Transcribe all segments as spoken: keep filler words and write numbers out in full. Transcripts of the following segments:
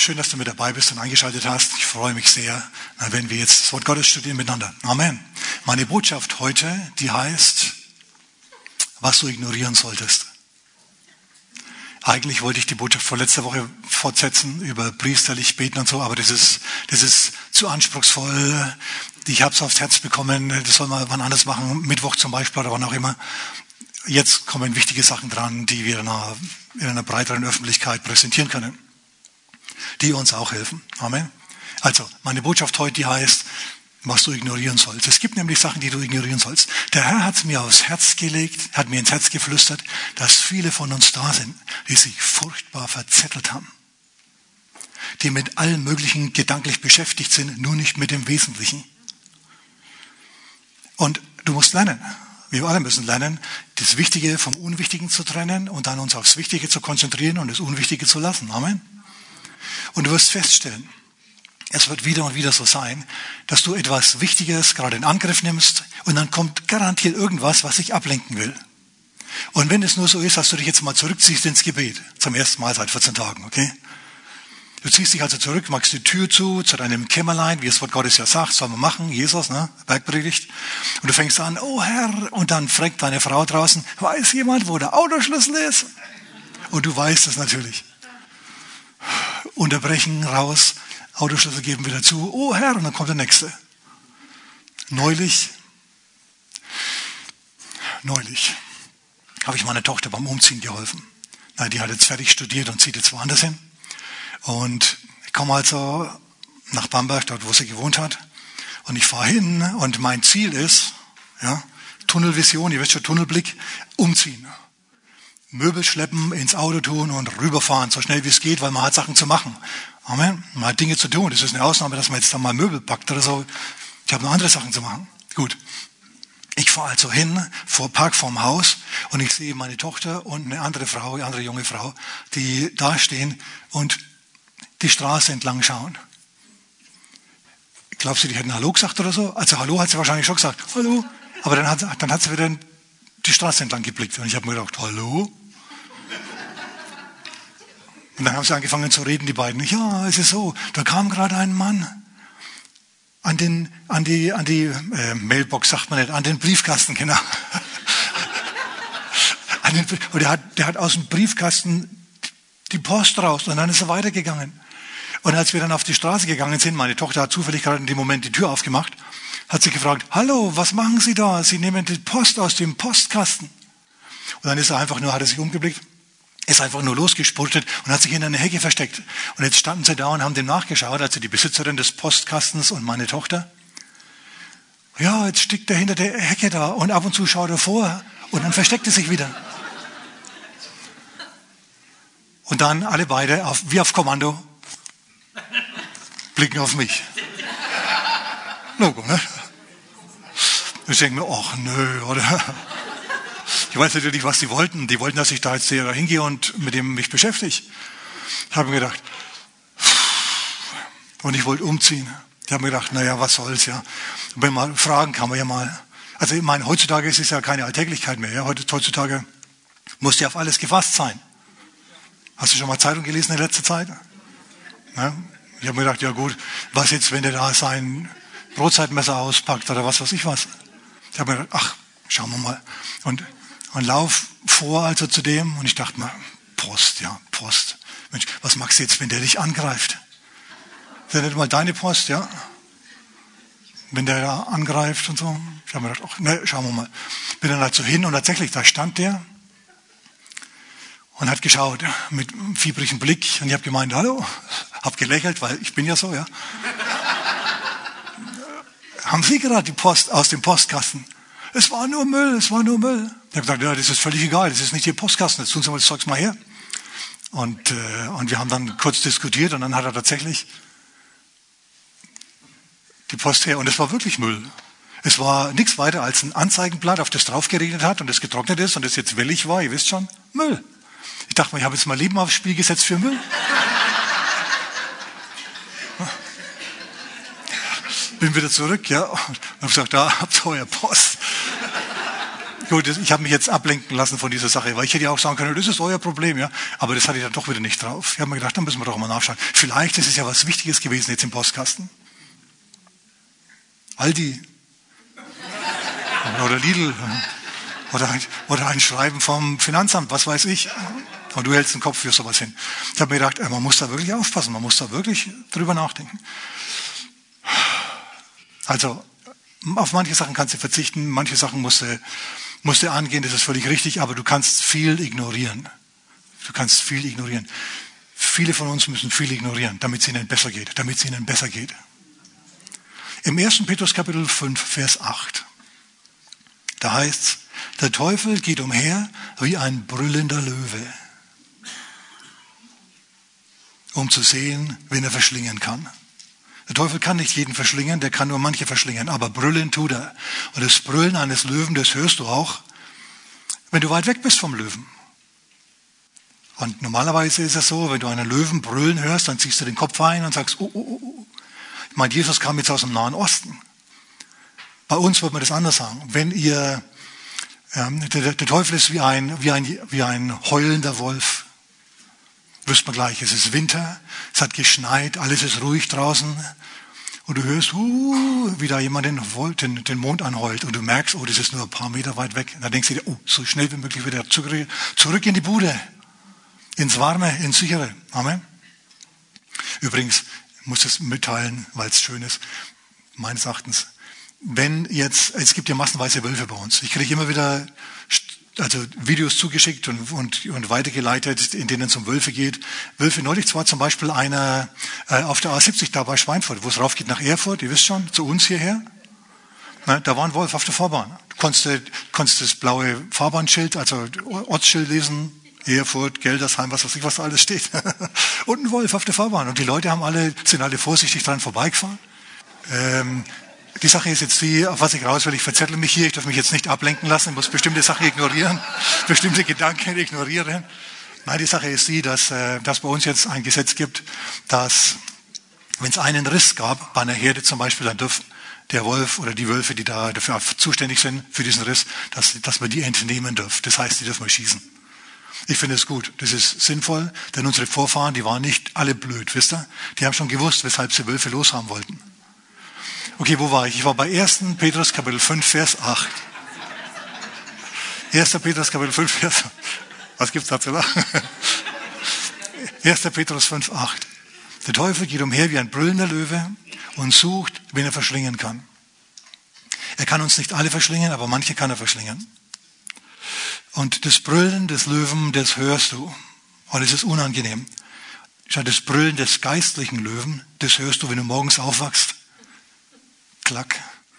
Schön, dass du mit dabei bist und eingeschaltet hast. Ich freue mich sehr, wenn wir jetzt das Wort Gottes studieren miteinander. Amen. Meine Botschaft heute, die heißt, was du ignorieren solltest. Eigentlich wollte ich die Botschaft von letzter Woche fortsetzen, über priesterlich beten und so, aber das ist, das ist zu anspruchsvoll. Ich habe es aufs Herz bekommen, das soll man wann anders machen, Mittwoch zum Beispiel oder wann auch immer. Jetzt kommen wichtige Sachen dran, die wir in einer, in einer breiteren Öffentlichkeit präsentieren können, die uns auch helfen. Amen. Also, meine Botschaft heute, die heißt, was du ignorieren sollst. Es gibt nämlich Sachen, die du ignorieren sollst. Der Herr hat es mir aufs Herz gelegt, hat mir ins Herz geflüstert, dass viele von uns da sind, die sich furchtbar verzettelt haben. Die mit allem Möglichen gedanklich beschäftigt sind, nur nicht mit dem Wesentlichen. Und du musst lernen. Wir alle müssen lernen, das Wichtige vom Unwichtigen zu trennen und dann uns aufs Wichtige zu konzentrieren und das Unwichtige zu lassen. Amen. Und du wirst feststellen, es wird wieder und wieder so sein, dass du etwas Wichtiges gerade in Angriff nimmst und dann kommt garantiert irgendwas, was dich ablenken will. Und wenn es nur so ist, dass du dich jetzt mal zurückziehst ins Gebet, zum ersten Mal seit vierzehn Tagen, okay? Du ziehst dich also zurück, machst die Tür zu, zu deinem Kämmerlein, wie das Wort Gottes ja sagt, soll man machen, Jesus, ne, Bergpredigt. Und du fängst an, oh Herr, und dann fragt deine Frau draußen, weiß jemand, wo der Autoschlüssel ist? Und du weißt es natürlich. Unterbrechen, raus, Autoschlüssel geben wieder zu, oh Herr, und dann kommt der Nächste. Neulich, neulich habe ich meiner Tochter beim Umziehen geholfen. Na, die hat jetzt fertig studiert und zieht jetzt woanders hin. Und ich komme also nach Bamberg, dort wo sie gewohnt hat. Und ich fahre hin und mein Ziel ist, ja, Tunnelvision, ihr wisst schon, Tunnelblick, umziehen. Möbel schleppen, ins Auto tun und rüberfahren, so schnell wie es geht, weil man hat Sachen zu machen. Amen. Man hat Dinge zu tun. Das ist eine Ausnahme, dass man jetzt dann mal Möbel packt oder so. Ich habe noch andere Sachen zu machen. Gut. Ich fahre also hin, vor Park vorm Haus, und ich sehe meine Tochter und eine andere Frau, eine andere junge Frau, die da stehen und die Straße entlang schauen. Glaubst du, die hätten Hallo gesagt oder so? Also Hallo hat sie wahrscheinlich schon gesagt. Hallo. Aber dann hat, dann hat sie wieder die Straße entlang geblickt. Und ich habe mir gedacht, Hallo? Und dann haben sie angefangen zu reden, die beiden. Ja, es ist so, da kam gerade ein Mann an, den, an die, an die äh, Mailbox, sagt man nicht, an den Briefkasten, genau. an den, und der hat, der hat aus dem Briefkasten die Post raus und dann ist er weitergegangen. Und als wir dann auf die Straße gegangen sind, meine Tochter hat zufällig gerade in dem Moment die Tür aufgemacht, hat sie gefragt, hallo, was machen Sie da? Sie nehmen die Post aus dem Postkasten. Und dann ist er einfach nur, hat er sich umgeblickt, ist einfach nur losgespurtet und hat sich in eine Hecke versteckt. Und jetzt standen sie da und haben dem nachgeschaut, also die Besitzerin des Postkastens und meine Tochter. Ja, jetzt steckt er hinter der Hecke da und ab und zu schaut er vor und dann versteckt er sich wieder. Und dann alle beide, auf, wie auf Kommando, blicken auf mich. Logo, ne? Ich denke mir, ach nö, oder? Ich weiß natürlich, was die wollten. Die wollten, dass ich da jetzt hier hingehe und mit dem mich beschäftige. Ich habe mir gedacht, und ich wollte umziehen. Ich habe mir gedacht, naja, was soll's, ja. Wenn man fragen kann man ja mal. Also ich meine, heutzutage ist es ja keine Alltäglichkeit mehr. Ja? Heutzutage muss ja auf alles gefasst sein. Hast du schon mal Zeitung gelesen in letzter Zeit? Ja? Ich habe mir gedacht, ja gut, was jetzt, wenn der da sein Brotzeitmesser auspackt oder was weiß ich was. Ich habe mir gedacht, ach, schauen wir mal. Und, und lauf vor also zu dem und ich dachte mir, Post, ja, Post. Mensch, was machst du jetzt, wenn der dich angreift? Ist ja nicht mal deine Post, ja? Wenn der da angreift und so. Ich habe mir gedacht, ach, ne, schauen wir mal. Bin dann halt so hin und tatsächlich, da stand der und hat geschaut mit einem fiebrigen Blick und ich habe gemeint, hallo, habe gelächelt, weil ich bin ja so, ja. Haben Sie gerade die Post aus dem Postkasten? Es war nur Müll, es war nur Müll. Ich habe gesagt, ja, das ist völlig egal, das ist nicht Ihr Postkasten, jetzt tun Sie mal das Zeugs mal her. Und, äh, und wir haben dann kurz diskutiert und dann hat er tatsächlich die Post her und es war wirklich Müll. Es war nichts weiter als ein Anzeigenblatt, auf das drauf geregnet hat und das getrocknet ist und das jetzt wellig war, ihr wisst schon, Müll. Ich dachte mal, ich habe jetzt mein Leben aufs Spiel gesetzt für Müll. Bin wieder zurück, ja, und habe gesagt, da habt ihr euer Post. Gut, ich habe mich jetzt ablenken lassen von dieser Sache, weil ich hätte ja auch sagen können, das ist euer Problem, ja. Aber das hatte ich dann doch wieder nicht drauf. Ich habe mir gedacht, dann müssen wir doch mal nachschauen. Vielleicht ist es ja was Wichtiges gewesen jetzt im Postkasten. Aldi. Oder Lidl. Oder ein, oder ein Schreiben vom Finanzamt, was weiß ich. Und du hältst den Kopf für sowas hin. Ich habe mir gedacht, man muss da wirklich aufpassen, man muss da wirklich drüber nachdenken. Also, auf manche Sachen kannst du verzichten, manche Sachen musst du, musst du angehen, das ist völlig richtig, aber du kannst viel ignorieren. Du kannst viel ignorieren. Viele von uns müssen viel ignorieren, damit es ihnen besser geht, damit es ihnen besser geht. Im ersten Petrus Kapitel fünf, Vers acht, da heißt's, der Teufel geht umher wie ein brüllender Löwe, um zu sehen, wen er verschlingen kann. Der Teufel kann nicht jeden verschlingen, der kann nur manche verschlingen, aber brüllen tut er. Und das Brüllen eines Löwen, das hörst du auch, wenn du weit weg bist vom Löwen. Und normalerweise ist es so, wenn du einen Löwen brüllen hörst, dann ziehst du den Kopf ein und sagst, oh, oh, oh. Ich meine, Jesus kam jetzt aus dem Nahen Osten. Bei uns würde man das anders sagen. Wenn ihr, ähm, der, der Teufel ist wie ein, wie ein, wie ein heulender Wolf. Wüsst man gleich, es ist Winter, es hat geschneit, alles ist ruhig draußen und du hörst, uh, wie da jemand den, den, den Mond anheult und du merkst, oh, das ist nur ein paar Meter weit weg. Und dann denkst du dir, oh, so schnell wie möglich wieder zurück, zurück in die Bude, ins Warme, ins Sichere. Amen. Übrigens, ich muss das mitteilen, weil es schön ist, meines Erachtens, wenn jetzt, es gibt ja massenweise Wölfe bei uns. Ich kriege immer wieder also Videos zugeschickt und, und, und weitergeleitet, in denen es um Wölfe geht. Wölfe, neulich zwar zum Beispiel einer äh, auf der A siebzig da bei Schweinfurt, wo es rauf geht nach Erfurt, ihr wisst schon, zu uns hierher. Na, da war ein Wolf auf der Fahrbahn. Du konntest, konntest das blaue Fahrbahnschild, also Ortsschild lesen, Erfurt, Geldersheim, was weiß ich, was da alles steht. Und ein Wolf auf der Fahrbahn. Und die Leute haben alle, sind alle vorsichtig dran vorbeigefahren. Ähm, Die Sache ist jetzt die, auf was ich raus will, ich verzettle mich hier, ich darf mich jetzt nicht ablenken lassen, ich muss bestimmte Sachen ignorieren, bestimmte Gedanken ignorieren. Nein, die Sache ist die, dass, äh, dass bei uns jetzt ein Gesetz gibt, dass, wenn es einen Riss gab, bei einer Herde zum Beispiel, dann dürfen der Wolf oder die Wölfe, die da dafür zuständig sind, für diesen Riss, dass, dass man die entnehmen dürfen. Das heißt, die dürfen wir schießen. Ich finde es gut, das ist sinnvoll, denn unsere Vorfahren, die waren nicht alle blöd, wisst ihr? Die haben schon gewusst, weshalb sie Wölfe loshaben wollten. Okay, wo war ich? Ich war bei ersten Petrus Kapitel fünf, Vers acht. erster Petrus Kapitel fünf, Vers acht. Was gibt's da zu lachen? erster Petrus fünf, acht. Der Teufel geht umher wie ein brüllender Löwe und sucht, wen er verschlingen kann. Er kann uns nicht alle verschlingen, aber manche kann er verschlingen. Und das Brüllen des Löwen, das hörst du. Und es ist unangenehm. Das Brüllen des geistlichen Löwen, das hörst du, wenn du morgens aufwachst. Klack.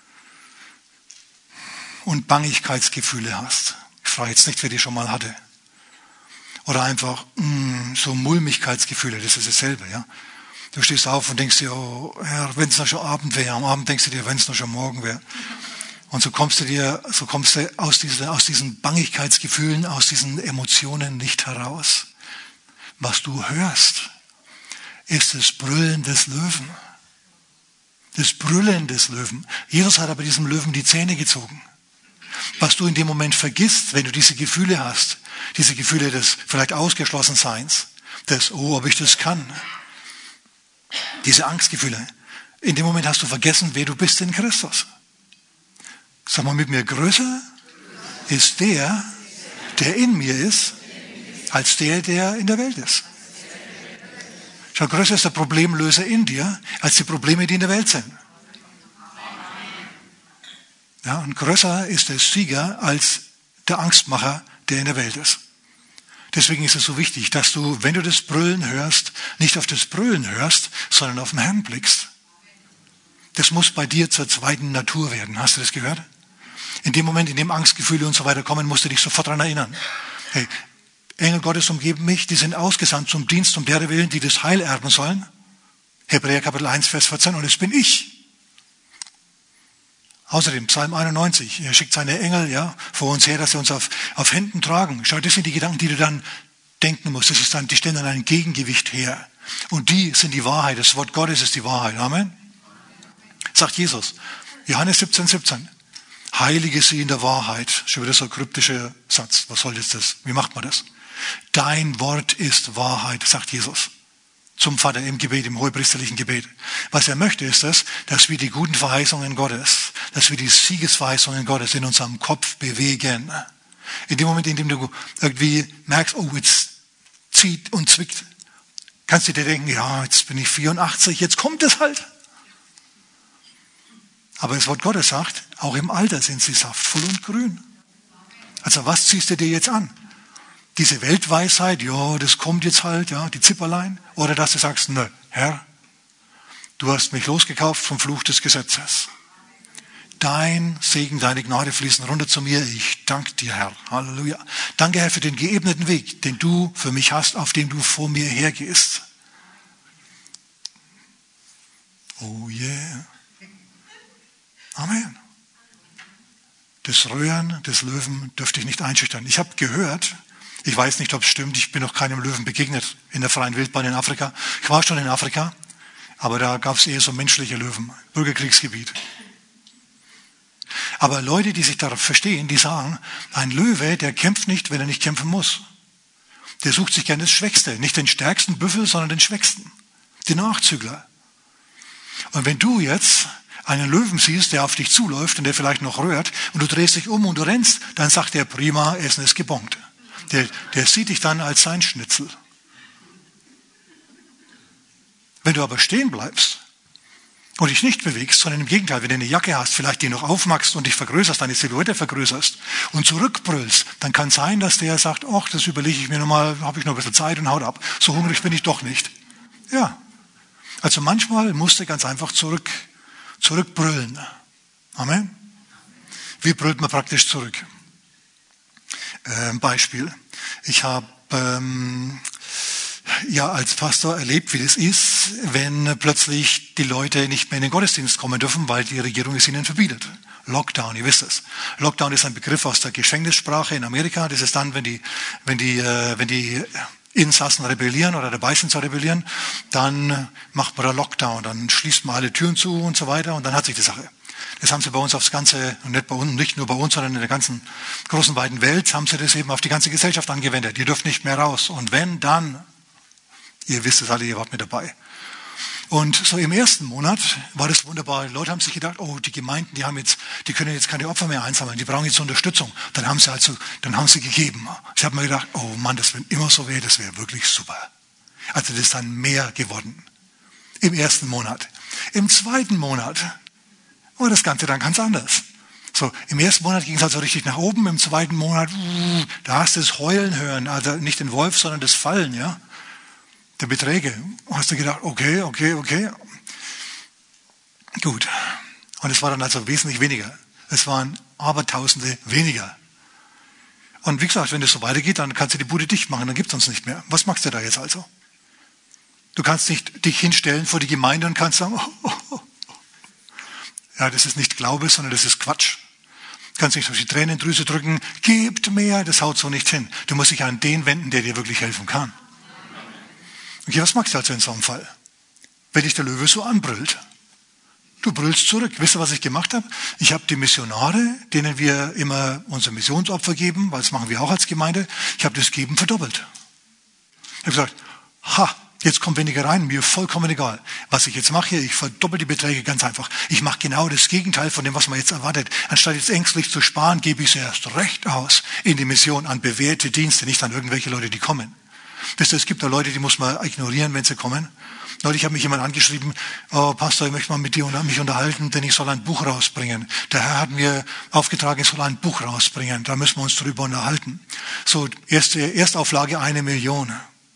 Und Bangigkeitsgefühle hast. Ich frage jetzt nicht, wer die schon mal hatte. Oder einfach mh, so Mulmigkeitsgefühle, das ist dasselbe. Ja? Du stehst auf und denkst dir, oh Herr, wenn es noch schon Abend wäre. Am Abend denkst du dir, wenn es noch schon Morgen wäre. Und so kommst du dir, so kommst du aus, diese, aus diesen Bangigkeitsgefühlen, aus diesen Emotionen nicht heraus. Was du hörst, ist das Brüllen des Löwen. Das Brüllen des Löwen. Jesus hat aber diesem Löwen die Zähne gezogen. Was du in dem Moment vergisst, wenn du diese Gefühle hast, diese Gefühle des vielleicht Ausgeschlossenseins, des, oh, ob ich das kann, diese Angstgefühle, in dem Moment hast du vergessen, wer du bist in Christus. Sag mal mit mir, größer ist der, der in mir ist, als der, der in der Welt ist. Schau, größer ist der Problemlöser in dir, als die Probleme, die in der Welt sind. Ja, und größer ist der Sieger als der Angstmacher, der in der Welt ist. Deswegen ist es so wichtig, dass du, wenn du das Brüllen hörst, nicht auf das Brüllen hörst, sondern auf den Herrn blickst. Das muss bei dir zur zweiten Natur werden. Hast du das gehört? In dem Moment, in dem Angstgefühle und so weiter kommen, musst du dich sofort daran erinnern. Hey, Engel Gottes umgeben mich, die sind ausgesandt zum Dienst um derer willen, die das Heil erben sollen. Hebräer Kapitel eins, Vers vierzehn, und es bin ich. Außerdem, Psalm einundneunzig, er schickt seine Engel ja, vor uns her, dass sie uns auf, auf Händen tragen. Schau, das sind die Gedanken, die du dann denken musst. Das ist dann, die stellen dann ein Gegengewicht her. Und die sind die Wahrheit. Das Wort Gottes ist die Wahrheit. Amen. Sagt Jesus. Johannes siebzehn, siebzehn. Heilige sie in der Wahrheit. Schon wieder so ein kryptischer Satz. Was soll jetzt das? Wie macht man das? Dein Wort ist Wahrheit, sagt Jesus zum Vater im Gebet, im hohepriesterlichen Gebet. Was er möchte, ist das, dass wir die guten Verheißungen Gottes, dass wir die Siegesverheißungen Gottes in unserem Kopf bewegen. In dem Moment, in dem du irgendwie merkst, oh, jetzt zieht und zwickt, kannst du dir denken, ja, jetzt bin ich vierundachtzig, jetzt kommt es halt. Aber das Wort Gottes sagt, auch im Alter sind sie saftvoll und grün. Also was ziehst du dir jetzt an? Diese Weltweisheit, ja, das kommt jetzt halt, ja, die Zipperlein. Oder dass du sagst, nö, Herr, du hast mich losgekauft vom Fluch des Gesetzes. Dein Segen, deine Gnade fließen runter zu mir. Ich danke dir, Herr. Halleluja. Danke, Herr, für den geebneten Weg, den du für mich hast, auf dem du vor mir hergehst. Oh yeah. Amen. Das Röhren des Löwen dürfte ich nicht einschüchtern. Ich habe gehört, ich weiß nicht, ob es stimmt, ich bin noch keinem Löwen begegnet in der freien Wildbahn in Afrika. Ich war schon in Afrika, aber da gab es eher so menschliche Löwen, Bürgerkriegsgebiet. Aber Leute, die sich darauf verstehen, die sagen, ein Löwe, der kämpft nicht, wenn er nicht kämpfen muss. Der sucht sich gerne das Schwächste, nicht den stärksten Büffel, sondern den Schwächsten, den Nachzügler. Und wenn du jetzt einen Löwen siehst, der auf dich zuläuft und der vielleicht noch rührt und du drehst dich um und du rennst, dann sagt er, prima, Essen ist gebongt. Der, der sieht dich dann als sein Schnitzel. Wenn du aber stehen bleibst und dich nicht bewegst, sondern im Gegenteil, wenn du eine Jacke hast, vielleicht die noch aufmachst und dich vergrößerst, deine Silhouette vergrößerst und zurückbrüllst, dann kann sein, dass der sagt, ach, das überlege ich mir nochmal, habe ich noch ein bisschen Zeit und haut ab. So hungrig bin ich doch nicht. Ja. Also manchmal musst du ganz einfach zurück, zurückbrüllen. Amen. Wie brüllt man praktisch zurück? Ein Beispiel. Ich habe ähm, ja als Pastor erlebt, wie das ist, wenn plötzlich die Leute nicht mehr in den Gottesdienst kommen dürfen, weil die Regierung es ihnen verbietet. Lockdown, ihr wisst es. Lockdown ist ein Begriff aus der Gefängnissprache in Amerika. Das ist dann, wenn die, wenn die, äh, wenn die Insassen rebellieren oder dabei sind zu rebellieren, dann macht man da Lockdown, dann schließt man alle Türen zu und so weiter und dann hat sich die Sache. Das haben sie bei uns aufs ganze, und nicht bei uns, nicht nur bei uns, sondern in der ganzen großen, weiten Welt, haben sie das eben auf die ganze Gesellschaft angewendet. Ihr dürft nicht mehr raus. Und wenn, dann, ihr wisst es alle, ihr wart mit dabei. Und so im ersten Monat war das wunderbar. Die Leute haben sich gedacht, oh, die Gemeinden, die haben jetzt, die können jetzt keine Opfer mehr einsammeln, die brauchen jetzt Unterstützung. Dann haben sie also, dann haben sie gegeben. Ich habe mir gedacht, oh Mann, das wenn immer so wäre, das wäre wirklich super. Also das ist dann mehr geworden. Im ersten Monat. Im zweiten Monat war das Ganze dann ganz anders. So, im ersten Monat ging es also richtig nach oben, im zweiten Monat, da hast du das Heulen hören, also nicht den Wolf, sondern das Fallen, ja. Der Beträge. Hast du gedacht, okay, okay, okay. Gut. Und es war dann also wesentlich weniger. Es waren Abertausende weniger. Und wie gesagt, wenn das so weitergeht, dann kannst du die Bude dicht machen, dann gibt es uns nicht mehr. Was machst du da jetzt also? Du kannst nicht dich hinstellen vor die Gemeinde und kannst sagen, oh, oh, oh. Ja, das ist nicht Glaube, sondern das ist Quatsch. Du kannst nicht auf die Tränendrüse drücken, gebt mehr, das haut so nicht hin. Du musst dich an den wenden, der dir wirklich helfen kann. Okay, was machst du also in so einem Fall? Wenn dich der Löwe so anbrüllt. Du brüllst zurück. Wisst ihr, was ich gemacht habe? Ich habe die Missionare, denen wir immer unser Missionsopfer geben, weil das machen wir auch als Gemeinde, ich habe das Geben verdoppelt. Ich habe gesagt, ha, jetzt kommt weniger rein, mir vollkommen egal. Was ich jetzt mache, ich verdoppel die Beträge ganz einfach. Ich mache genau das Gegenteil von dem, was man jetzt erwartet. Anstatt jetzt ängstlich zu sparen, gebe ich es erst recht aus in die Mission an bewährte Dienste, nicht an irgendwelche Leute, die kommen. Wisst ihr, es gibt da Leute, die muss man ignorieren, wenn sie kommen. Neulich hat mich jemand angeschrieben, oh, Pastor, ich möchte mal mit dir und mich unterhalten, denn ich soll ein Buch rausbringen. Der Herr hat mir aufgetragen, ich soll ein Buch rausbringen. Da müssen wir uns drüber unterhalten. So, erste Erstauflage eine Million.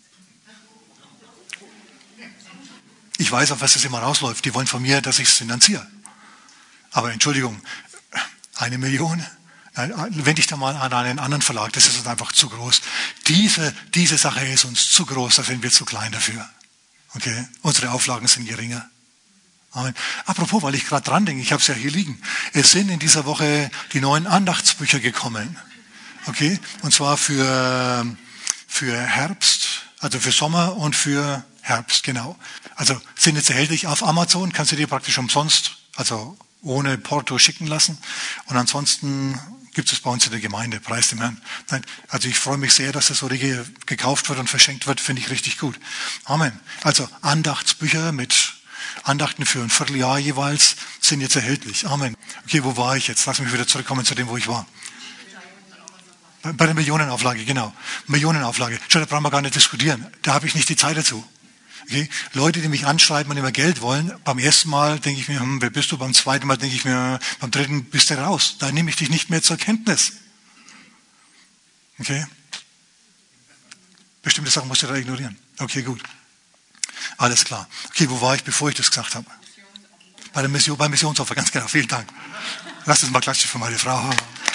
Ich weiß, auf was das immer rausläuft. Die wollen von mir, dass ich es finanziere. Aber Entschuldigung, eine Million? Wende ich da mal an einen anderen Verlag, das ist uns einfach zu groß. Diese, diese Sache ist uns zu groß, da sind wir zu klein dafür. Okay? Unsere Auflagen sind geringer. Amen. Apropos, weil ich gerade dran denke, ich habe es ja hier liegen. Es sind in dieser Woche die neuen Andachtsbücher gekommen. Okay? Und zwar für, für Herbst, also für Sommer und für Herbst, genau. Also sind jetzt erhältlich auf Amazon, kannst du dir praktisch umsonst, also ohne Porto schicken lassen. Und ansonsten gibt es bei uns in der Gemeinde, preis dem Herrn. Nein, also ich freue mich sehr, dass das so gekauft wird und verschenkt wird, finde ich richtig gut. Amen. Also Andachtsbücher mit Andachten für ein Vierteljahr jeweils sind jetzt erhältlich. Amen. Okay, wo war ich jetzt? Lass mich wieder zurückkommen zu dem, wo ich war. Bei, bei der Millionenauflage, genau. Millionenauflage. Schau, da brauchen wir gar nicht diskutieren. Da habe ich nicht die Zeit dazu. Okay? Leute, die mich anschreiben und immer Geld wollen, beim ersten Mal denke ich mir, hm, wer bist du? Beim zweiten Mal denke ich mir, beim dritten bist du raus. Da nehme ich dich nicht mehr zur Kenntnis. Okay? Bestimmte Sachen musst du da ignorieren. Okay, gut. Alles klar. Okay, wo war ich, bevor ich das gesagt habe? Bei der Mission, beim Missionsopfer, ganz genau. Vielen Dank. Lass uns mal klatschen für meine Frau.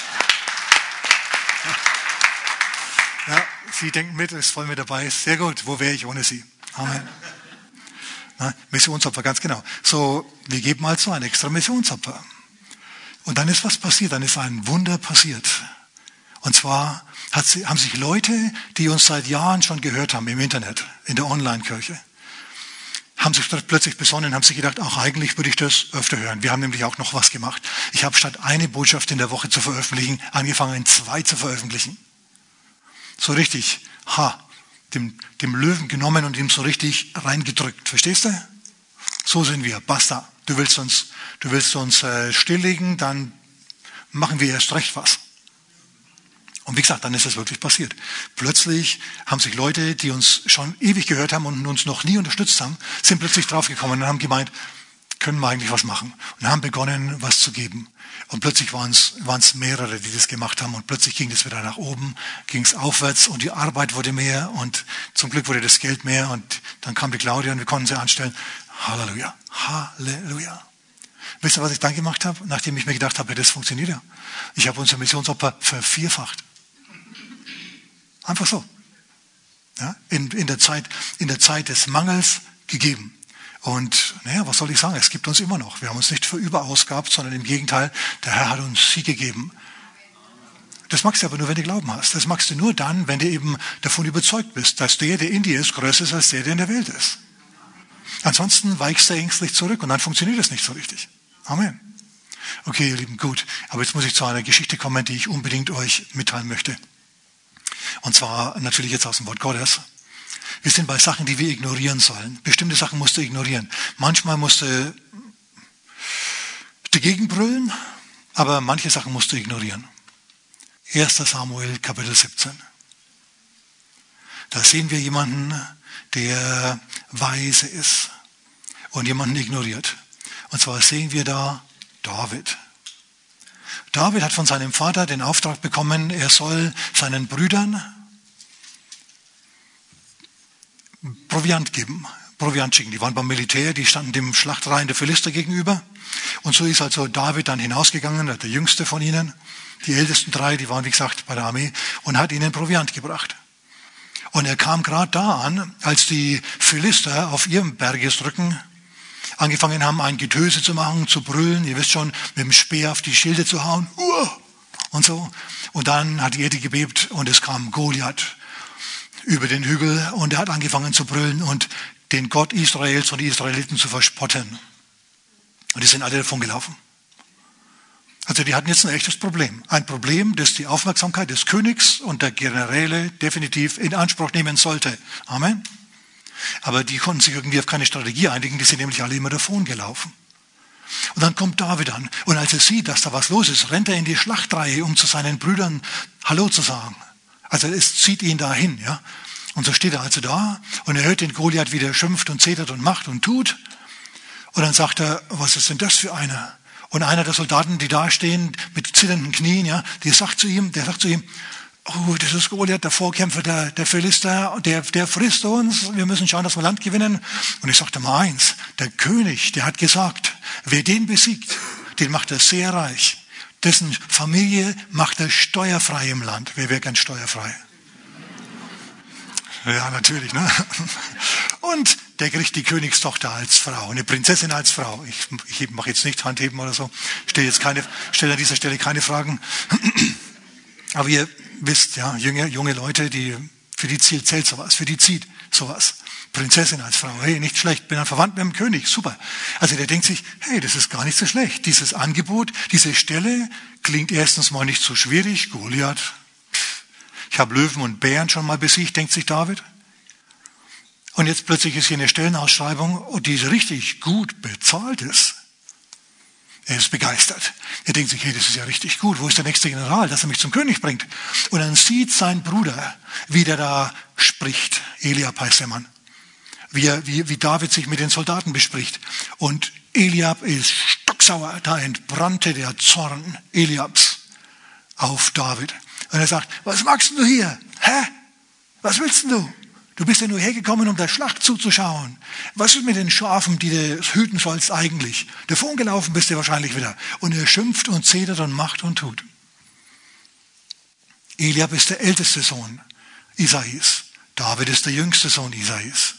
Ja, sie denkt mit, ist voll mit dabei. Sehr gut. Wo wäre ich ohne sie? Amen. Na, Missionsopfer, ganz genau. So, wir geben also ein extra Missionsopfer. Und dann ist was passiert, dann ist ein Wunder passiert. Und zwar hat sie, haben sich Leute, die uns seit Jahren schon gehört haben im Internet, in der Online-Kirche, haben sich plötzlich besonnen, haben sich gedacht, ach, eigentlich würde ich das öfter hören. Wir haben nämlich auch noch was gemacht. Ich habe statt eine Botschaft in der Woche zu veröffentlichen, angefangen, zwei zu veröffentlichen. So richtig, ha, dem, dem Löwen genommen und ihm so richtig reingedrückt. Verstehst du? So sind wir. Basta. Du willst uns, du willst uns äh, stilllegen, dann machen wir erst recht was. Und wie gesagt, dann ist es wirklich passiert. Plötzlich haben sich Leute, die uns schon ewig gehört haben und uns noch nie unterstützt haben, sind plötzlich draufgekommen und haben gemeint, können wir eigentlich was machen? Und haben begonnen, was zu geben. Und plötzlich waren es, waren es mehrere, die das gemacht haben. Und plötzlich ging es wieder nach oben, ging es aufwärts und die Arbeit wurde mehr und zum Glück wurde das Geld mehr. Und dann kam die Claudia und wir konnten sie anstellen. Halleluja, Halleluja. Wisst ihr, was ich dann gemacht habe? Nachdem ich mir gedacht habe, das funktioniert ja. Ich habe unser Missionsopfer vervierfacht. Einfach so. Ja, in, in, der Zeit, in der Zeit des Mangels gegeben. Und naja, was soll ich sagen? Es gibt uns immer noch. Wir haben uns nicht für überausgabt, sondern im Gegenteil, der Herr hat uns sie gegeben. Das magst du aber nur, wenn du Glauben hast. Das magst du nur dann, wenn du eben davon überzeugt bist, dass der, der in dir ist, größer ist als der, der in der Welt ist. Ansonsten weichst du ängstlich zurück und dann funktioniert das nicht so richtig. Amen. Okay, ihr Lieben, gut. Aber jetzt muss ich zu einer Geschichte kommen, die ich unbedingt euch mitteilen möchte. Und zwar natürlich jetzt aus dem Wort Gottes. Wir sind bei Sachen, die wir ignorieren sollen. Bestimmte Sachen musst du ignorieren. Manchmal musst du dagegen brüllen, aber manche Sachen musst du ignorieren. erster Samuel, Kapitel siebzehn. Da sehen wir jemanden, der weise ist und jemanden ignoriert. Und zwar sehen wir da David. David hat von seinem Vater den Auftrag bekommen, er soll seinen Brüdern Proviant geben, Proviant schicken. Die waren beim Militär, die standen dem Schlachtreihen der Philister gegenüber. Und so ist also David dann hinausgegangen, der jüngste von ihnen. Die ältesten drei, die waren wie gesagt bei der Armee, und hat ihnen Proviant gebracht. Und er kam gerade da an, als die Philister auf ihrem Bergesrücken angefangen haben, ein Getöse zu machen, zu brüllen. Ihr wisst schon, mit dem Speer auf die Schilde zu hauen. Und so. Und dann hat die Erde gebebt und es kam Goliath über den Hügel und er hat angefangen zu brüllen und den Gott Israels und die Israeliten zu verspotten. Und die sind alle davon gelaufen. Also die hatten jetzt ein echtes Problem. Ein Problem, das die Aufmerksamkeit des Königs und der Generäle definitiv in Anspruch nehmen sollte. Amen. Aber die konnten sich irgendwie auf keine Strategie einigen, die sind nämlich alle immer davon gelaufen. Und dann kommt David an und als er sieht, dass da was los ist, rennt er in die Schlachtreihe, um zu seinen Brüdern Hallo zu sagen. Also es zieht ihn dahin, ja. Und so steht er also da und er hört den Goliath, wie der schimpft und zetert und macht und tut. Und dann sagt er, was ist denn das für einer? Und einer der Soldaten, die da stehen mit zitternden Knien, ja, der sagt zu ihm, der sagt zu ihm, oh, das ist Goliath, der Vorkämpfer der, der Philister, der, der frisst uns, wir müssen schauen, dass wir Land gewinnen. Und ich sagte mal eins, der König, der hat gesagt, wer den besiegt, den macht er sehr reich. Dessen Familie macht er steuerfrei im Land. Wer wäre gern steuerfrei? Ja, natürlich, ne? Und der kriegt die Königstochter als Frau, eine Prinzessin als Frau. Ich, ich mache jetzt nicht Handheben oder so, stelle jetzt keine, stelle an dieser Stelle keine Fragen. Aber ihr wisst, ja, junge, junge Leute, die Für die zählt, zählt sowas, für die zieht sowas. Prinzessin als Frau, hey, nicht schlecht, bin ein Verwandt mit dem König, super. Also der denkt sich, hey, das ist gar nicht so schlecht. Dieses Angebot, diese Stelle klingt erstens mal nicht so schwierig. Goliath, ich habe Löwen und Bären schon mal besiegt, denkt sich David. Und jetzt plötzlich ist hier eine Stellenausschreibung, die richtig gut bezahlt ist. Er ist begeistert. Er denkt sich, hey, das ist ja richtig gut. Wo ist der nächste General, dass er mich zum König bringt? Und dann sieht sein Bruder, wie der da spricht. Eliab heißt der Mann. Wie, er, wie, wie David sich mit den Soldaten bespricht. Und Eliab ist stocksauer. Da entbrannte der Zorn Eliabs auf David. Und er sagt, was machst du hier? Hä? Was willst du? Du bist ja nur hergekommen, um der Schlacht zuzuschauen. Was ist mit den Schafen, die du hüten sollst eigentlich? Davon gelaufen bist du wahrscheinlich wieder. Und er schimpft und zetert und macht und tut. Eliab ist der älteste Sohn Isais. David ist der jüngste Sohn Isais.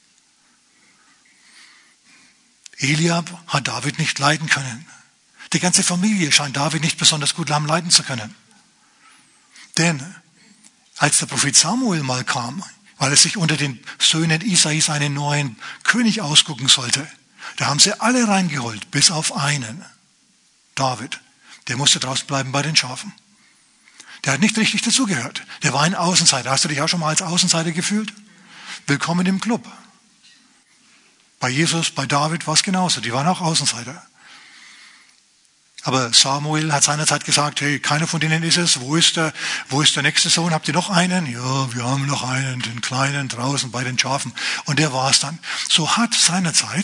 Eliab hat David nicht leiden können. Die ganze Familie scheint David nicht besonders gut leiden zu können. Denn als der Prophet Samuel mal kam, weil er sich unter den Söhnen Isais einen neuen König ausgucken sollte, da haben sie alle reingeholt, bis auf einen, David. Der musste draußen bleiben bei den Schafen. Der hat nicht richtig dazugehört. Der war ein Außenseiter. Hast du dich auch schon mal als Außenseiter gefühlt? Willkommen im Club. Bei Jesus, bei David war es genauso. Die waren auch Außenseiter. Aber Samuel hat seinerzeit gesagt, hey, keiner von denen ist es. Wo ist der, wo ist der nächste Sohn? Habt ihr noch einen? Ja, wir haben noch einen, den kleinen draußen bei den Schafen. Und der war es dann. So hat seinerzeit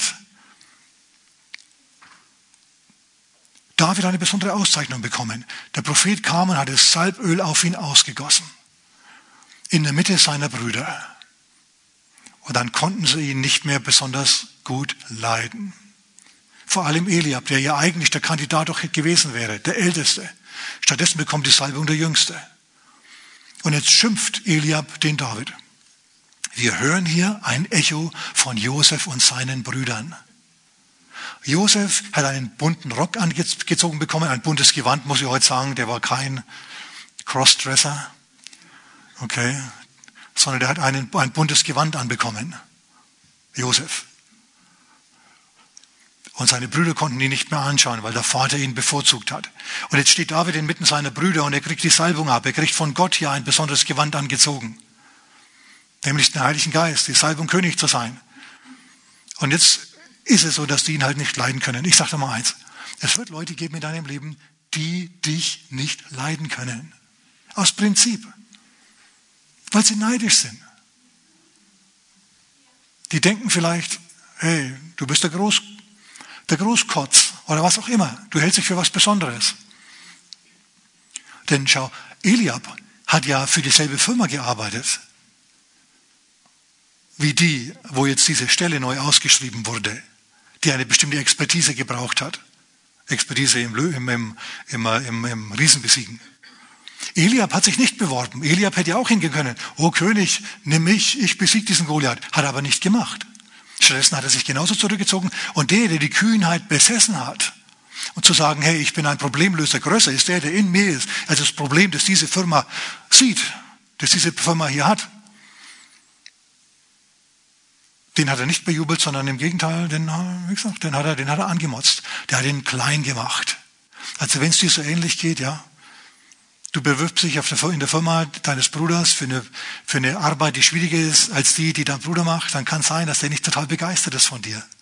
David eine besondere Auszeichnung bekommen. Der Prophet kam und hat das Salböl auf ihn ausgegossen. In der Mitte seiner Brüder. Und dann konnten sie ihn nicht mehr besonders gut leiden. Vor allem Eliab, der ja eigentlich der Kandidat doch gewesen wäre, der Älteste. Stattdessen bekommt die Salbung der Jüngste. Und jetzt schimpft Eliab den David. Wir hören hier ein Echo von Josef und seinen Brüdern. Josef hat einen bunten Rock angezogen bekommen, ein buntes Gewand, muss ich heute sagen, der war kein Crossdresser, okay, sondern der hat einen, ein buntes Gewand anbekommen. Josef. Und seine Brüder konnten ihn nicht mehr anschauen, weil der Vater ihn bevorzugt hat. Und jetzt steht David inmitten seiner Brüder und er kriegt die Salbung ab. Er kriegt von Gott hier ein besonderes Gewand angezogen. Nämlich den Heiligen Geist, die Salbung, König zu sein. Und jetzt ist es so, dass die ihn halt nicht leiden können. Ich sage dir mal eins. Es wird Leute geben in deinem Leben, die dich nicht leiden können. Aus Prinzip. Weil sie neidisch sind. Die denken vielleicht, hey, du bist der Groß, der Großkotz oder was auch immer. Du hältst dich für was Besonderes. Denn schau, Eliab hat ja für dieselbe Firma gearbeitet, wie die, wo jetzt diese Stelle neu ausgeschrieben wurde, die eine bestimmte Expertise gebraucht hat. Expertise im, im, im, im, im, im Riesenbesiegen. Eliab hat sich nicht beworben. Eliab hätte ja auch hingehen können. Oh König, nimm mich, ich besiege diesen Goliath. Hat er aber nicht gemacht. Stattdessen hat er sich genauso zurückgezogen. Und der, der die Kühnheit besessen hat, und zu sagen, hey, ich bin ein Problemlöser, größer ist der, der in mir ist, als das Problem, das diese Firma sieht, das diese Firma hier hat. Den hat er nicht bejubelt, sondern im Gegenteil, den, wie gesagt, den hat er, den hat er angemotzt. Der hat ihn klein gemacht. Also wenn es dir so ähnlich geht, ja, du bewirbst dich auf der, in der Firma deines Bruders für eine, für eine Arbeit, die schwieriger ist als die, die dein Bruder macht, dann kann es sein, dass der nicht total begeistert ist von dir.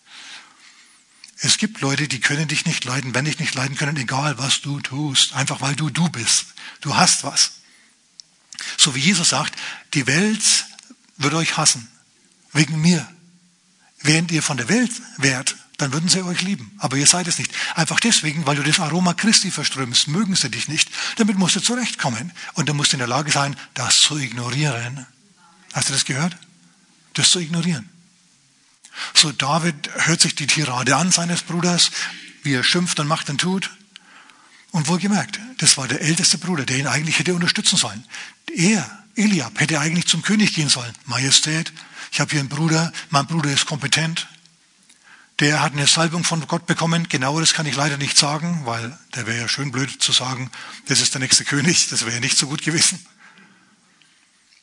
Es gibt Leute, die können dich nicht leiden, wenn dich nicht leiden können, egal was du tust, einfach weil du du bist. Du hast was. So wie Jesus sagt, die Welt wird euch hassen. Wegen mir. Während ihr von der Welt wärt, dann würden sie euch lieben. Aber ihr seid es nicht. Einfach deswegen, weil du das Aroma Christi verströmst, mögen sie dich nicht. Damit musst du zurechtkommen. Und du musst in der Lage sein, das zu ignorieren. Hast du das gehört? Das zu ignorieren. So, David hört sich die Tirade an seines Bruders, wie er schimpft und macht und tut. Und wohlgemerkt, das war der älteste Bruder, der ihn eigentlich hätte unterstützen sollen. Er, Eliab, hätte eigentlich zum König gehen sollen. Majestät, ich habe hier einen Bruder, mein Bruder ist kompetent. Der hat eine Salbung von Gott bekommen. Genaueres kann ich leider nicht sagen, weil der wäre ja schön blöd zu sagen, das ist der nächste König. Das wäre ja nicht so gut gewesen.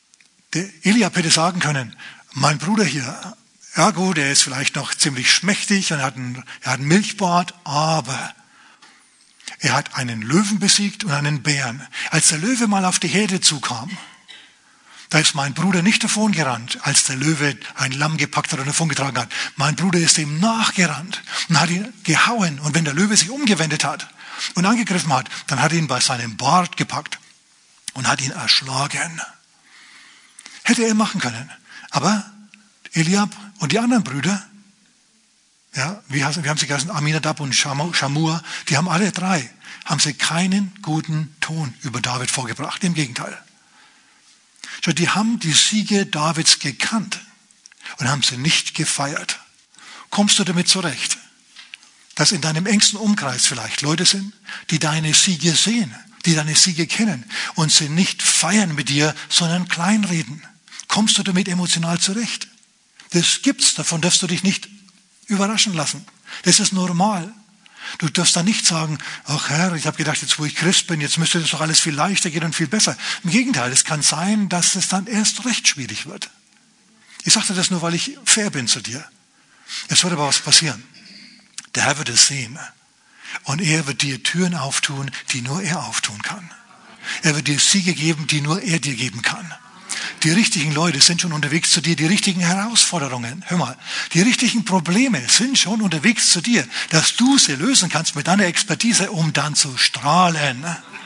Der Eliab hätte sagen können, mein Bruder hier, ja gut, er ist vielleicht noch ziemlich schmächtig und er hat einen, er hat einen Milchbart, aber er hat einen Löwen besiegt und einen Bären. Als der Löwe mal auf die Herde zukam, da ist mein Bruder nicht davon gerannt, als der Löwe ein Lamm gepackt hat und davongetragen hat. Mein Bruder ist ihm nachgerannt und hat ihn gehauen. Und wenn der Löwe sich umgewendet hat und angegriffen hat, dann hat er ihn bei seinem Bart gepackt und hat ihn erschlagen. Hätte er machen können. Aber Eliab und die anderen Brüder, ja, wie haben sie geheißen? Aminadab und Schamua, die haben alle drei, haben sie keinen guten Ton über David vorgebracht. Im Gegenteil. Schau, die haben die Siege Davids gekannt und haben sie nicht gefeiert. Kommst du damit zurecht, dass in deinem engsten Umkreis vielleicht Leute sind, die deine Siege sehen, die deine Siege kennen und sie nicht feiern mit dir, sondern kleinreden? Kommst du damit emotional zurecht? Das gibt's, davon darfst du dich nicht überraschen lassen. Das ist normal. Du darfst dann nicht sagen, ach Herr, ich habe gedacht, jetzt wo ich Christ bin, jetzt müsste das doch alles viel leichter gehen und viel besser. Im Gegenteil, es kann sein, dass es dann erst recht schwierig wird. Ich sagte das nur, weil ich fair bin zu dir. Es wird aber was passieren. Der Herr wird es sehen. Und er wird dir Türen auftun, die nur er auftun kann. Er wird dir Siege geben, die nur er dir geben kann. Die richtigen Leute sind schon unterwegs zu dir, die richtigen Herausforderungen, hör mal, die richtigen Probleme sind schon unterwegs zu dir, dass du sie lösen kannst mit deiner Expertise, um dann zu strahlen.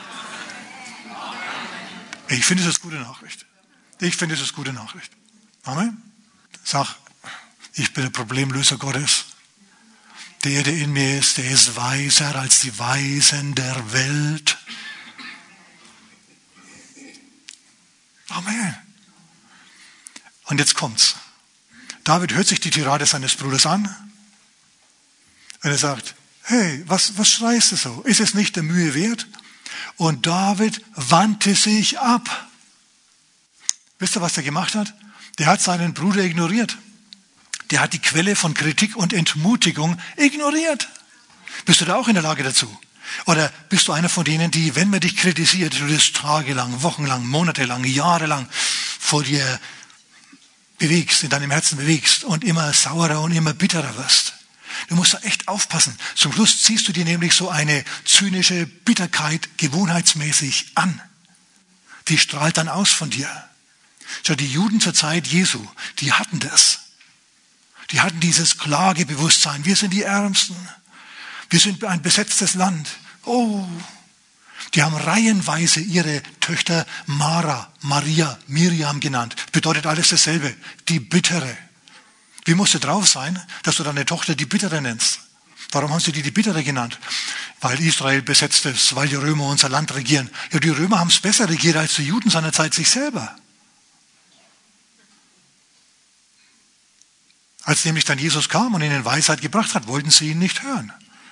Ich finde, das ist gute Nachricht. Ich finde, das ist gute Nachricht. Amen. Sag, ich bin der Problemlöser Gottes. Der, der in mir ist, der ist weiser als die Weisen der Welt. Amen. Und jetzt kommt's. David hört sich die Tirade seines Bruders an und er sagt, hey, was, was schreist du so? Ist es nicht der Mühe wert? Und David wandte sich ab. Wisst ihr, was er gemacht hat? Der hat seinen Bruder ignoriert. Der hat die Quelle von Kritik und Entmutigung ignoriert. Bist du da auch in der Lage dazu? Oder bist du einer von denen, die, wenn man dich kritisiert, du das tagelang, wochenlang, monatelang, jahrelang vor dir bewegst, in deinem Herzen bewegst und immer saurer und immer bitterer wirst? Du musst da echt aufpassen. Zum Schluss ziehst du dir nämlich so eine zynische Bitterkeit gewohnheitsmäßig an. Die strahlt dann aus von dir. Schau, die Juden zur Zeit Jesu, die hatten das. Die hatten dieses Klagebewusstsein. Wir sind die Ärmsten. Wir sind ein besetztes Land. Oh, die haben reihenweise ihre Töchter Mara, Maria, Miriam genannt. Bedeutet alles dasselbe. Die Bittere. Wie musst du drauf sein, dass du deine Tochter die Bittere nennst? Warum haben sie die die Bittere genannt? Weil Israel besetzt ist, weil die Römer unser Land regieren. Ja, die Römer haben es besser regiert als die Juden seinerzeit sich selber. Als nämlich dann Jesus kam und ihnen Weisheit gebracht hat, wollten sie ihn nicht hören.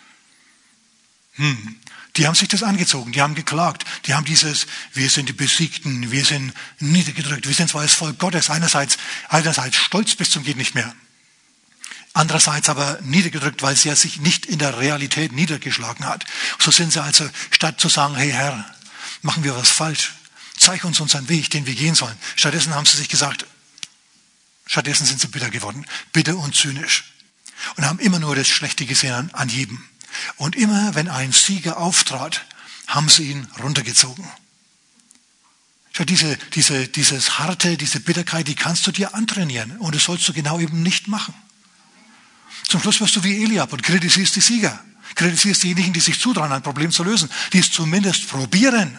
Hm. Die haben sich das angezogen, die haben geklagt, die haben dieses, wir sind die Besiegten, wir sind niedergedrückt, wir sind zwar das Volk Gottes, einerseits, einerseits stolz bis zum geht nicht mehr, andererseits aber niedergedrückt, weil sie ja sich nicht in der Realität niedergeschlagen hat. So sind sie also, statt zu sagen, hey Herr, machen wir was falsch, zeig uns unseren Weg, den wir gehen sollen. Stattdessen haben sie sich gesagt, stattdessen sind sie bitter geworden, bitter und zynisch und haben immer nur das Schlechte gesehen an, an jedem. Und immer, wenn ein Sieger auftrat, haben sie ihn runtergezogen. Schau, diese, diese, dieses Harte, diese Bitterkeit, die kannst du dir antrainieren. Und das sollst du genau eben nicht machen. Zum Schluss wirst du wie Eliab und kritisierst die Sieger. Kritisierst diejenigen, die sich zutrauen, ein Problem zu lösen. Die es zumindest probieren.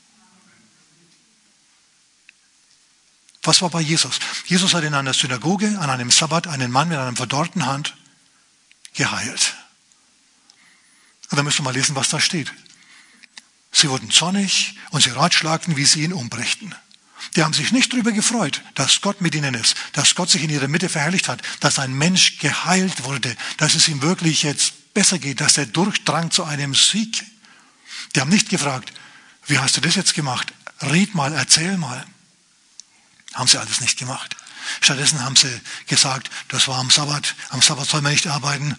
Was war bei Jesus? Jesus hat in einer Synagoge an einem Sabbat einen Mann mit einer verdorrten Hand geheilt. Und da müssen wir mal lesen, was da steht. Sie wurden zornig und sie ratschlagten, wie sie ihn umbrächten. Die haben sich nicht darüber gefreut, dass Gott mit ihnen ist, dass Gott sich in ihrer Mitte verherrlicht hat, dass ein Mensch geheilt wurde, dass es ihm wirklich jetzt besser geht, dass er durchdrang zu einem Sieg. Die haben nicht gefragt, wie hast du das jetzt gemacht? Red mal, erzähl mal. Haben sie alles nicht gemacht. Stattdessen haben sie gesagt, das war am Sabbat, am Sabbat soll man nicht arbeiten.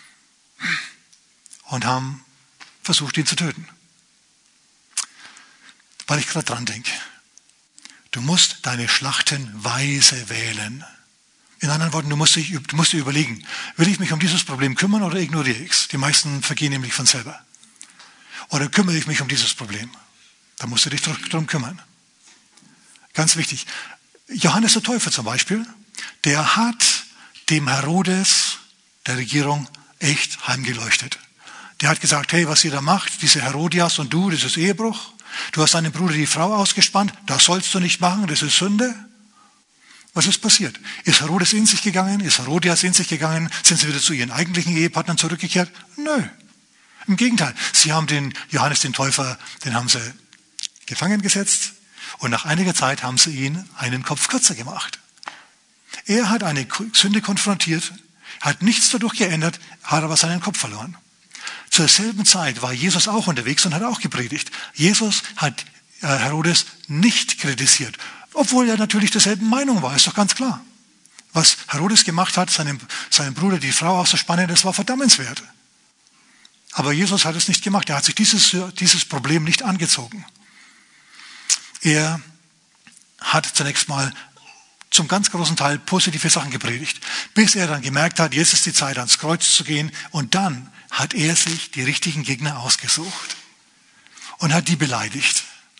Und haben versucht, ihn zu töten. Weil ich gerade dran denke. Du musst deine Schlachten weise wählen. In anderen Worten, du musst, dich, du musst dir überlegen, will ich mich um dieses Problem kümmern oder ignoriere ich es? Die meisten vergehen nämlich von selber. Oder kümmere ich mich um dieses Problem? Da musst du dich darum kümmern. Ganz wichtig. Johannes der Täufer zum Beispiel, der hat dem Herodes, der Regierung, echt heimgeleuchtet. Der hat gesagt, hey, was ihr da macht, diese Herodias und du, das ist Ehebruch. Du hast deinem Bruder die Frau ausgespannt, das sollst du nicht machen, das ist Sünde. Was ist passiert? Ist Herodes in sich gegangen? Ist Herodias in sich gegangen? Sind sie wieder zu ihren eigentlichen Ehepartnern zurückgekehrt? Nö. Im Gegenteil. Sie haben den Johannes den Täufer, den haben sie gefangen gesetzt und nach einiger Zeit haben sie ihn einen Kopf kürzer gemacht. Er hat eine Sünde konfrontiert, hat nichts dadurch geändert, hat aber seinen Kopf verloren. Zur selben Zeit war Jesus auch unterwegs und hat auch gepredigt. Jesus hat Herodes nicht kritisiert, obwohl er natürlich derselben Meinung war, ist doch ganz klar. Was Herodes gemacht hat, seinem, seinem Bruder die Frau auszuspannen, das war verdammenswert. Aber Jesus hat es nicht gemacht, er hat sich dieses, dieses Problem nicht angezogen. Er hat zunächst mal zum ganz großen Teil positive Sachen gepredigt, bis er dann gemerkt hat, jetzt ist die Zeit, ans Kreuz zu gehen. Und dann hat er sich die richtigen Gegner ausgesucht und hat die beleidigt.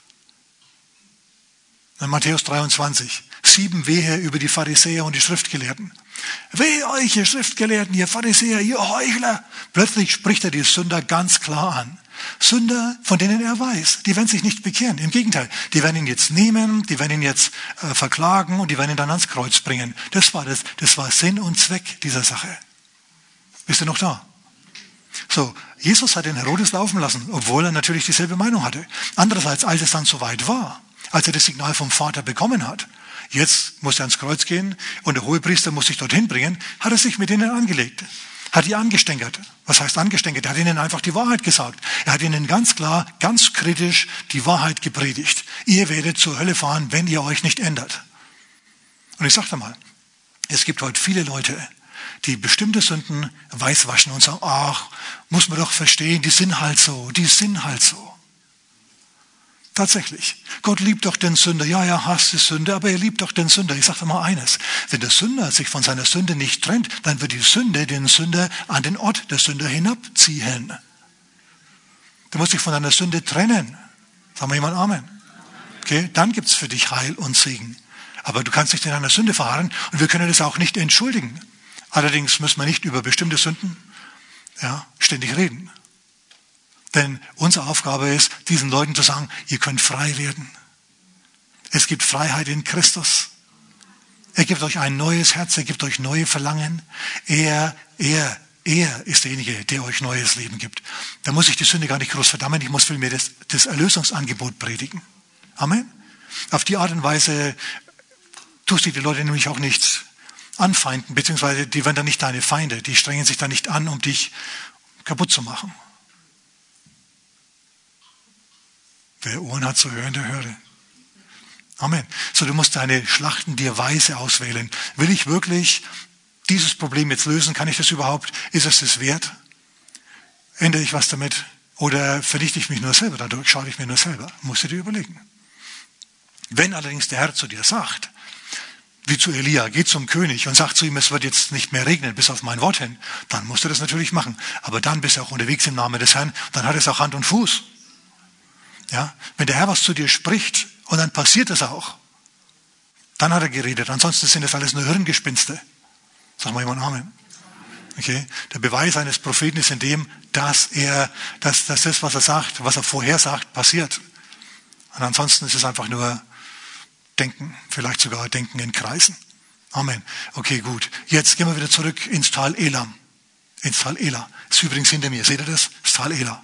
In Matthäus dreiundzwanzig, sieben Wehe über die Pharisäer und die Schriftgelehrten. Wehe euch, ihr Schriftgelehrten, ihr Pharisäer, ihr Heuchler. Plötzlich spricht er die Sünder ganz klar an. Sünder, von denen er weiß, die werden sich nicht bekehren. Im Gegenteil, die werden ihn jetzt nehmen, die werden ihn jetzt äh, verklagen und die werden ihn dann ans Kreuz bringen. Das war das, das war Sinn und Zweck dieser Sache. Bist du noch da? So, Jesus hat den Herodes laufen lassen, obwohl er natürlich dieselbe Meinung hatte. Andererseits, als es dann soweit war, als er das Signal vom Vater bekommen hat, jetzt muss er ans Kreuz gehen und der Hohepriester muss sich dorthin bringen, hat er sich mit ihnen angelegt. Hat die angestänkert. Was heißt angestänkert? Er hat ihnen einfach die Wahrheit gesagt. Er hat ihnen ganz klar, ganz kritisch die Wahrheit gepredigt. Ihr werdet zur Hölle fahren, wenn ihr euch nicht ändert. Und ich sage dir mal, es gibt heute viele Leute, die bestimmte Sünden weißwaschen und sagen, ach, muss man doch verstehen, die sind halt so, die sind halt so. Tatsächlich. Gott liebt doch den Sünder. Ja, er hasst die Sünde, aber er liebt doch den Sünder. Ich sage dir mal eines. Wenn der Sünder sich von seiner Sünde nicht trennt, dann wird die Sünde den Sünder an den Ort der Sünder hinabziehen. Du musst dich von deiner Sünde trennen. Sagen wir jemand Amen. Okay? Dann gibt es für dich Heil und Segen. Aber du kannst nicht in deiner Sünde verharren und wir können das auch nicht entschuldigen. Allerdings müssen wir nicht über bestimmte Sünden ja, ständig reden. Denn unsere Aufgabe ist, diesen Leuten zu sagen, ihr könnt frei werden. Es gibt Freiheit in Christus. Er gibt euch ein neues Herz, er gibt euch neue Verlangen. Er, er, er ist derjenige, der euch neues Leben gibt. Da muss ich die Sünde gar nicht groß verdammen, ich muss vielmehr das, das Erlösungsangebot predigen. Amen. Auf die Art und Weise tust du die Leute nämlich auch nicht anfeinden, beziehungsweise die werden dann nicht deine Feinde, die strengen sich dann nicht an, um dich kaputt zu machen. Wer Ohren hat zu hören, der höre. Amen. So, du musst deine Schlachten dir weise auswählen. Will ich wirklich dieses Problem jetzt lösen? Kann ich das überhaupt? Ist es das wert? Ändere ich was damit? Oder verdichte ich mich nur selber dadurch? Schade ich mir nur selber? Musst du dir überlegen. Wenn allerdings der Herr zu dir sagt, wie zu Elia, geht zum König und sagt zu ihm, es wird jetzt nicht mehr regnen, bis auf mein Wort hin, dann musst du das natürlich machen. Aber dann bist du auch unterwegs im Namen des Herrn, dann hat es auch Hand und Fuß. Ja, wenn der Herr was zu dir spricht und dann passiert es auch, dann hat er geredet. Ansonsten sind das alles nur Hirngespinste. Sag mal jemand Amen. Okay? Der Beweis eines Propheten ist in dem, dass er, dass, dass das, was er sagt, was er vorher sagt, passiert. Und ansonsten ist es einfach nur Denken, vielleicht sogar Denken in Kreisen. Amen. Okay, gut. Jetzt gehen wir wieder zurück ins Tal Elam. Ins Tal Elah. Das ist übrigens hinter mir. Seht ihr das? Das Tal Elah.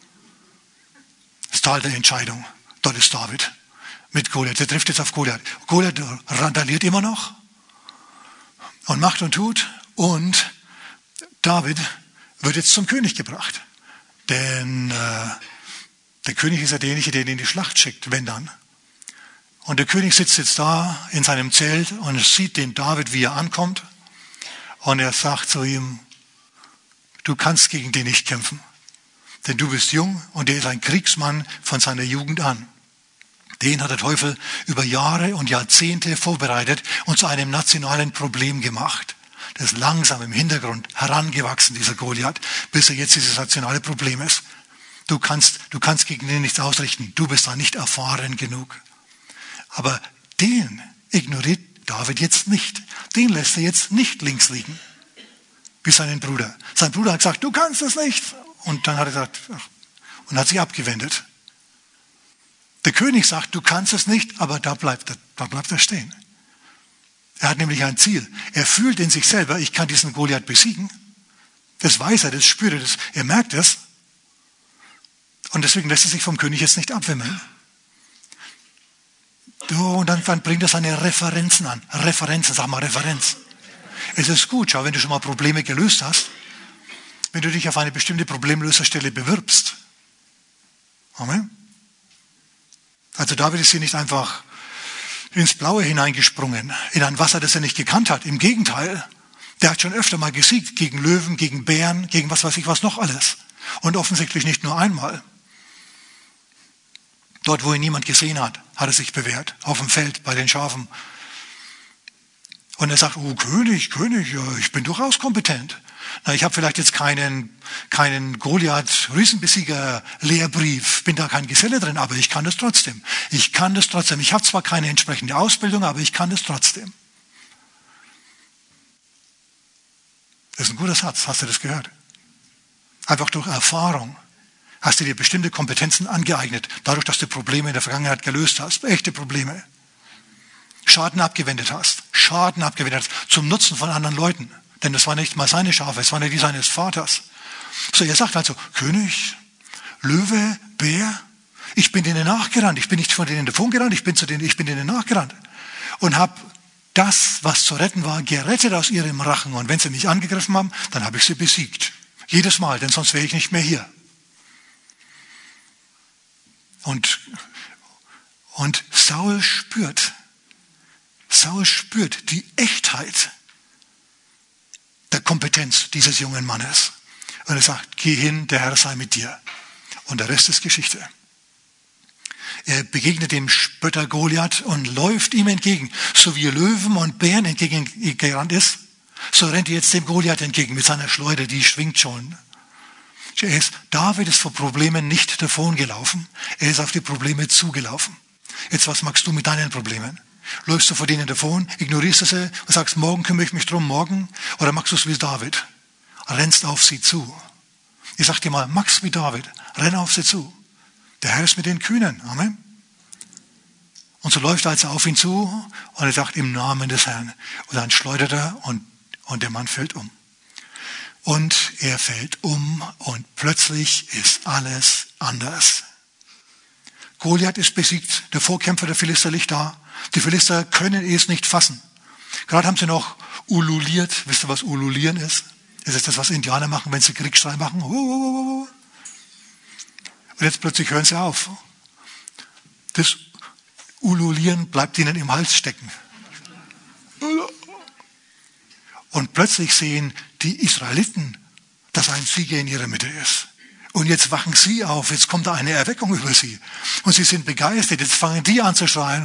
Das Tal der Entscheidung. Dort ist David mit Goliath. Der trifft jetzt auf Goliath. Goliath randaliert immer noch und macht und tut. Und David wird jetzt zum König gebracht. Denn äh, der König ist ja derjenige, der ihn in die Schlacht schickt, wenn dann. Und der König sitzt jetzt da in seinem Zelt und sieht den David, wie er ankommt. Und er sagt zu ihm, du kannst gegen den nicht kämpfen. Denn du bist jung und er ist ein Kriegsmann von seiner Jugend an. Den hat der Teufel über Jahre und Jahrzehnte vorbereitet und zu einem nationalen Problem gemacht. Das ist langsam im Hintergrund herangewachsen, dieser Goliath, bis er jetzt dieses nationale Problem ist. Du kannst, du kannst gegen den nichts ausrichten. Du bist da nicht erfahren genug. Aber den ignoriert David jetzt nicht. Den lässt er jetzt nicht links liegen, wie seinen Bruder. Sein Bruder hat gesagt, du kannst es nicht. Und dann hat er gesagt, ach, und hat sich abgewendet. Der König sagt, du kannst es nicht, aber da bleibt er, da bleibt er stehen. Er hat nämlich ein Ziel. Er fühlt in sich selber, ich kann diesen Goliath besiegen. Das weiß er, das spürt er, das, er merkt es. Und deswegen lässt er sich vom König jetzt nicht abwimmeln. Und dann, dann bringt er seine Referenzen an. Referenzen, sag mal Referenz. Es ist gut, schau, wenn du schon mal Probleme gelöst hast, wenn du dich auf eine bestimmte Problemlöserstelle bewirbst. Amen. Also David ist hier nicht einfach ins Blaue hineingesprungen, in ein Wasser, das er nicht gekannt hat. Im Gegenteil, der hat schon öfter mal gesiegt gegen Löwen, gegen Bären, gegen was weiß ich was noch alles. Und offensichtlich nicht nur einmal. Dort, wo ihn niemand gesehen hat, hat er sich bewährt. Auf dem Feld, bei den Schafen. Und er sagt, oh König, König, ja, ich bin durchaus kompetent. Na, ich habe vielleicht jetzt keinen, keinen Goliath-Riesenbesieger-Lehrbrief, bin da kein Geselle drin, aber ich kann das trotzdem. Ich kann das trotzdem. Ich habe zwar keine entsprechende Ausbildung, aber ich kann das trotzdem. Das ist ein guter Satz, hast du das gehört? Einfach durch Erfahrung hast du dir bestimmte Kompetenzen angeeignet, dadurch, dass du Probleme in der Vergangenheit gelöst hast, echte Probleme. Schaden abgewendet hast, Schaden abgewendet hast, zum Nutzen von anderen Leuten. Denn das war nicht mal seine Schafe, es waren ja die seines Vaters. So, er sagt also, König, Löwe, Bär, ich bin denen nachgerannt, ich bin nicht von denen davon gerannt, ich bin zu denen, ich bin denen nachgerannt. Und habe das, was zu retten war, gerettet aus ihrem Rachen. Und wenn sie mich angegriffen haben, dann habe ich sie besiegt. Jedes Mal, denn sonst wäre ich nicht mehr hier. Und, und Saul spürt, Saul spürt die Echtheit der Kompetenz dieses jungen Mannes. Und er sagt, geh hin, der Herr sei mit dir. Und der Rest ist Geschichte. Er begegnet dem Spötter Goliath und läuft ihm entgegen. So wie Löwen und Bären entgegengerannt ist, so rennt er jetzt dem Goliath entgegen mit seiner Schleuder, die schwingt schon. Er ist, David ist vor Problemen nicht davongelaufen, er ist auf die Probleme zugelaufen. Jetzt, was machst du mit deinen Problemen? Läufst du vor denen davon, ignorierst du sie und sagst, morgen kümmere ich mich drum, morgen? Oder machst du es wie David? Rennst auf sie zu. Ich sag dir mal, mach's wie David, renn auf sie zu. Der Herr ist mit den Kühnen. Amen. Und so läuft er also auf ihn zu und er sagt, im Namen des Herrn. Und dann schleudert er und, und der Mann fällt um. Und er fällt um und plötzlich ist alles anders. Goliath ist besiegt, der Vorkämpfer der Philister liegt da. Die Philister können es nicht fassen. Gerade haben sie noch ululiert. Wisst ihr, was ululieren ist? Das ist das, was Indianer machen, wenn sie Kriegsschrei machen. Und jetzt plötzlich hören sie auf. Das Ululieren bleibt ihnen im Hals stecken. Und plötzlich sehen die Israeliten, dass ein Sieger in ihrer Mitte ist. Und jetzt wachen sie auf, jetzt kommt da eine Erweckung über sie. Und sie sind begeistert, jetzt fangen die an zu schreien.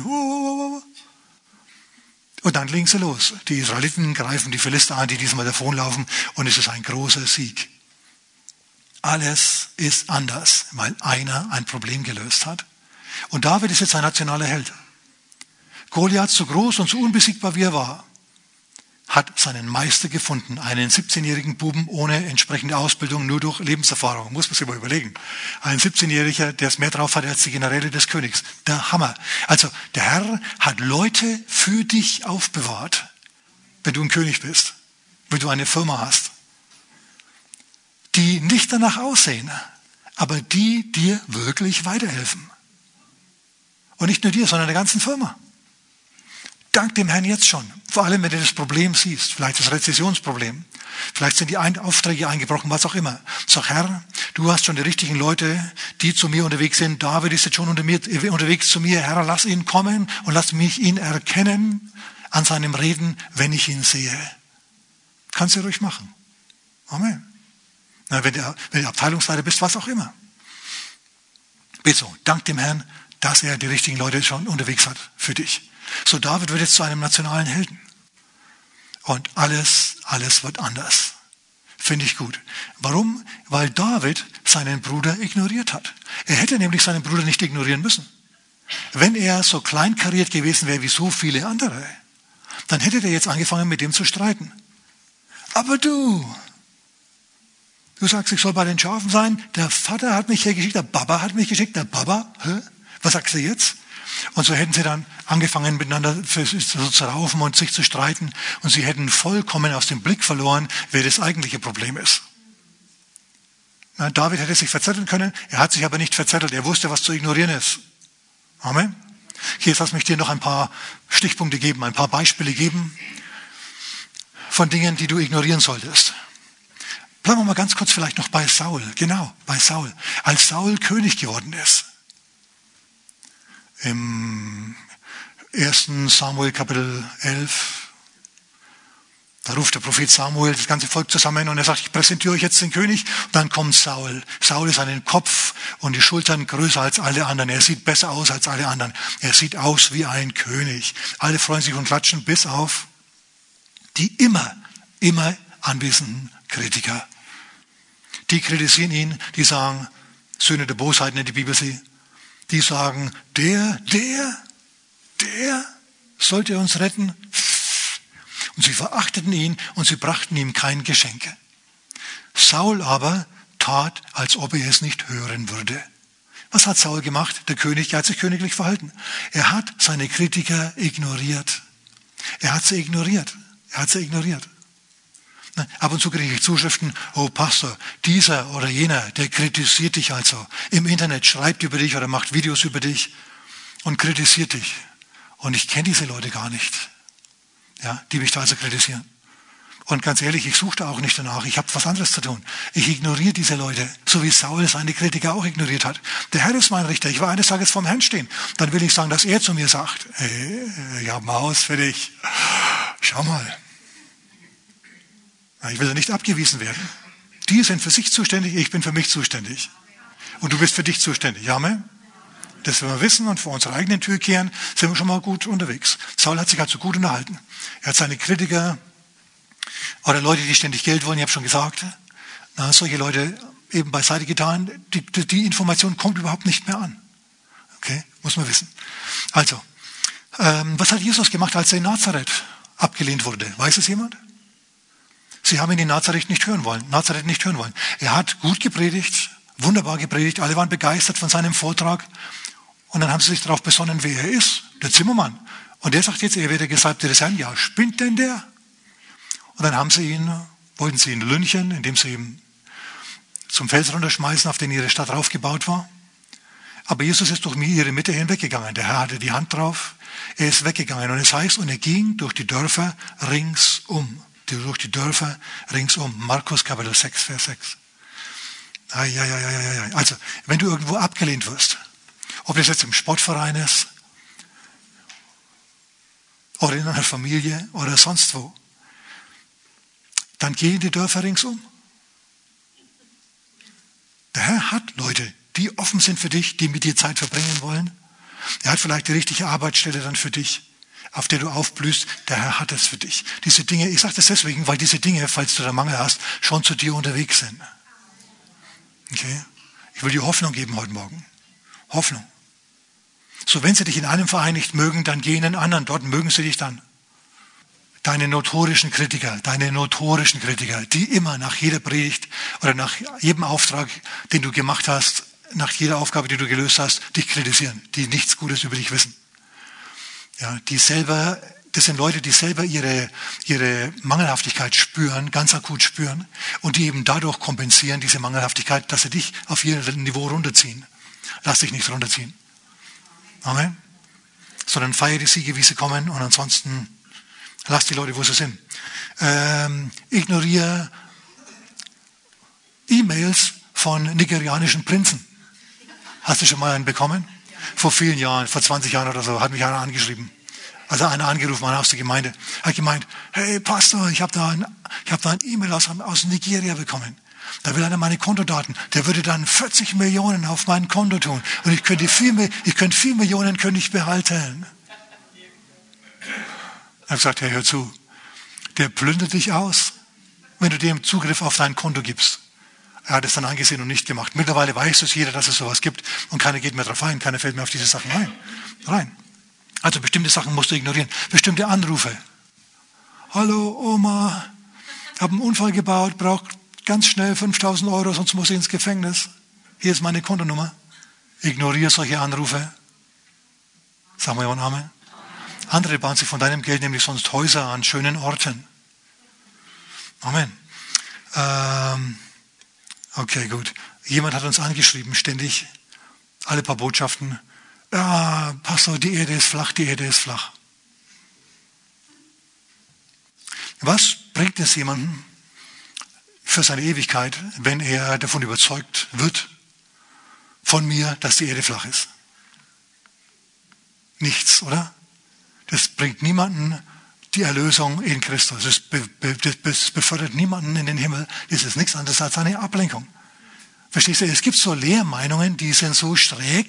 Und dann legen sie los. Die Israeliten greifen die Philister an, die diesmal davonlaufen. Und es ist ein großer Sieg. Alles ist anders, weil einer ein Problem gelöst hat. Und David ist jetzt ein nationaler Held. Goliath, so groß und so unbesiegbar wie er war, hat seinen Meister gefunden, einen siebzehnjährigen Buben ohne entsprechende Ausbildung, nur durch Lebenserfahrung. Muss man sich mal überlegen. Ein siebzehnjähriger, der es mehr drauf hat als die Generäle des Königs. Der Hammer. Also der Herr hat Leute für dich aufbewahrt, wenn du ein König bist, wenn du eine Firma hast, die nicht danach aussehen, aber die dir wirklich weiterhelfen. Und nicht nur dir, sondern der ganzen Firma. Dank dem Herrn jetzt schon. Vor allem, wenn du das Problem siehst. Vielleicht das Rezessionsproblem. Vielleicht sind die Aufträge eingebrochen, was auch immer. Sag, Herr, du hast schon die richtigen Leute, die zu mir unterwegs sind. David ist jetzt schon unter mir, unterwegs zu mir. Herr, lass ihn kommen und lass mich ihn erkennen an seinem Reden, wenn ich ihn sehe. Kannst du ruhig machen. Amen. Na, wenn, du, wenn du Abteilungsleiter bist, was auch immer. Bitte so, dank dem Herrn, dass er die richtigen Leute schon unterwegs hat für dich. So David wird jetzt zu einem nationalen Helden. Und alles, alles wird anders. Finde ich gut. Warum? Weil David seinen Bruder ignoriert hat. Er hätte nämlich seinen Bruder nicht ignorieren müssen. Wenn er so kleinkariert gewesen wäre wie so viele andere, dann hätte er jetzt angefangen, mit dem zu streiten. Aber du, du sagst, ich soll bei den Schafen sein, der Vater hat mich hergeschickt, der Baba hat mich geschickt, der Baba, hä? Was sagst du jetzt? Und so hätten sie dann angefangen, miteinander so zu raufen und sich zu streiten. Und sie hätten vollkommen aus dem Blick verloren, wer das eigentliche Problem ist. Na, David hätte sich verzetteln können, er hat sich aber nicht verzettelt. Er wusste, was zu ignorieren ist. Amen. Hier, jetzt lass mich dir noch ein paar Stichpunkte geben, ein paar Beispiele geben von Dingen, die du ignorieren solltest. Bleiben wir mal ganz kurz vielleicht noch bei Saul. Genau, bei Saul. Als Saul König geworden ist, im ersten Samuel Kapitel elf, da ruft der Prophet Samuel das ganze Volk zusammen und er sagt, ich präsentiere euch jetzt den König. Und dann kommt Saul. Saul ist einen Kopf und die Schultern größer als alle anderen. Er sieht besser aus als alle anderen. Er sieht aus wie ein König. Alle freuen sich und klatschen, bis auf die immer, immer anwesenden Kritiker. Die kritisieren ihn, die sagen, Söhne der Bosheit nennt die Bibel sie. Die sagen, der, der, der sollte uns retten. Und sie verachteten ihn und sie brachten ihm kein Geschenke. Saul aber tat, als ob er es nicht hören würde. Was hat Saul gemacht? Der König, er hat sich königlich verhalten. Er hat seine Kritiker ignoriert. Er hat sie ignoriert. Er hat sie ignoriert. Ab und zu kriege ich Zuschriften, oh Pastor, dieser oder jener, der kritisiert dich also. Im Internet schreibt über dich oder macht Videos über dich und kritisiert dich. Und ich kenne diese Leute gar nicht, ja, die mich da also kritisieren. Und ganz ehrlich, ich suche da auch nicht danach. Ich habe was anderes zu tun. Ich ignoriere diese Leute, so wie Saul seine Kritiker auch ignoriert hat. Der Herr ist mein Richter. Ich war eines Tages vorm Herrn stehen. Dann will ich sagen, dass er zu mir sagt, hey, ich habe ein Haus für dich. Schau mal. Ich will nicht abgewiesen werden. Die sind für sich zuständig, ich bin für mich zuständig. Und du bist für dich zuständig. Amen. Das wir wissen und vor unserer eigenen Tür kehren, sind wir schon mal gut unterwegs. Saul hat sich also gut unterhalten. Er hat seine Kritiker oder Leute, die ständig Geld wollen, ich habe schon gesagt, na, solche Leute eben beiseite getan. Die, die Information kommt überhaupt nicht mehr an. Okay, muss man wissen. Also, ähm, was hat Jesus gemacht, als er in Nazareth abgelehnt wurde? Weiß es jemand? Sie haben ihn in Nazareth nicht hören wollen. Nazareth nicht hören wollen. Er hat gut gepredigt, wunderbar gepredigt. Alle waren begeistert von seinem Vortrag. Und dann haben sie sich darauf besonnen, wer er ist. Der Zimmermann. Und der sagt jetzt, er wäre der Gesalbte des Herrn. Ja, spinnt denn der? Und dann haben sie ihn, wollten sie ihn lynchen, indem sie ihn zum Fels runterschmeißen, auf den ihre Stadt raufgebaut war. Aber Jesus ist durch ihre Mitte hinweggegangen. Der Herr hatte die Hand drauf. Er ist weggegangen. Und es heißt, und er ging durch die Dörfer ringsum. Durch die Dörfer ringsum. Markus Kapitel sechs, Vers sechs. Ah, ja, ja, ja, ja, ja. Also, wenn du irgendwo abgelehnt wirst, ob das jetzt im Sportverein ist, oder in einer Familie, oder sonst wo, dann geh in die Dörfer ringsum. Der Herr hat Leute, die offen sind für dich, die mit dir Zeit verbringen wollen. Er hat vielleicht die richtige Arbeitsstelle dann für dich, auf der du aufblühst. Der Herr hat es für dich. Diese Dinge, ich sage das deswegen, weil diese Dinge, falls du da Mangel hast, schon zu dir unterwegs sind. Okay? Ich will dir Hoffnung geben heute Morgen. Hoffnung. So, wenn sie dich in einem Verein nicht mögen, dann geh in einen anderen. Dort mögen sie dich dann. Deine notorischen Kritiker, deine notorischen Kritiker, die immer nach jeder Predigt oder nach jedem Auftrag, den du gemacht hast, nach jeder Aufgabe, die du gelöst hast, dich kritisieren, die nichts Gutes über dich wissen. Ja, die selber, das sind Leute, die selber ihre, ihre Mangelhaftigkeit spüren, ganz akut spüren und die eben dadurch kompensieren, diese Mangelhaftigkeit, dass sie dich auf ihr Niveau runterziehen. Lass dich nicht runterziehen. Amen. Sondern feier die Siege, wie sie kommen und ansonsten lass die Leute, wo sie sind. Ähm, ignoriere E-Mails von nigerianischen Prinzen. Hast du schon mal einen bekommen? Vor vielen Jahren, vor zwanzig Jahren oder so, hat mich einer angeschrieben. Also einer angerufen, einer aus der Gemeinde. Hat gemeint, hey Pastor, ich habe da ein, ich hab da ein E-Mail aus, aus Nigeria bekommen. Da will einer meine Kontodaten. Der würde dann vierzig Millionen auf mein Konto tun. Und ich könnte vier, ich könnte vier Millionen könnte ich behalten. Ich habe gesagt, hey, hör zu. Der plündert dich aus, wenn du dem Zugriff auf dein Konto gibst. Er hat es dann angesehen und nicht gemacht. Mittlerweile weiß es jeder, dass es sowas gibt. Und keiner geht mehr drauf ein. Keiner fällt mehr auf diese Sachen rein. rein. Also bestimmte Sachen musst du ignorieren. Bestimmte Anrufe. Hallo Oma, ich habe einen Unfall gebaut, brauche ganz schnell fünftausend Euro, sonst muss ich ins Gefängnis. Hier ist meine Kontonummer. Ignoriere solche Anrufe. Sagen wir mal Amen. Andere bauen sich von deinem Geld nämlich sonst Häuser an schönen Orten. Amen. Ähm, okay, gut. Jemand hat uns angeschrieben, ständig, alle paar Botschaften. Ja, Pastor, die Erde ist flach, die Erde ist flach. Was bringt es jemandem für seine Ewigkeit, wenn er davon überzeugt wird, von mir, dass die Erde flach ist? Nichts, oder? Das bringt niemanden die Erlösung in Christus. Das, be, be, das befördert niemanden in den Himmel. Das ist nichts anderes als eine Ablenkung. Verstehst du? Es gibt so Lehrmeinungen, die sind so schräg.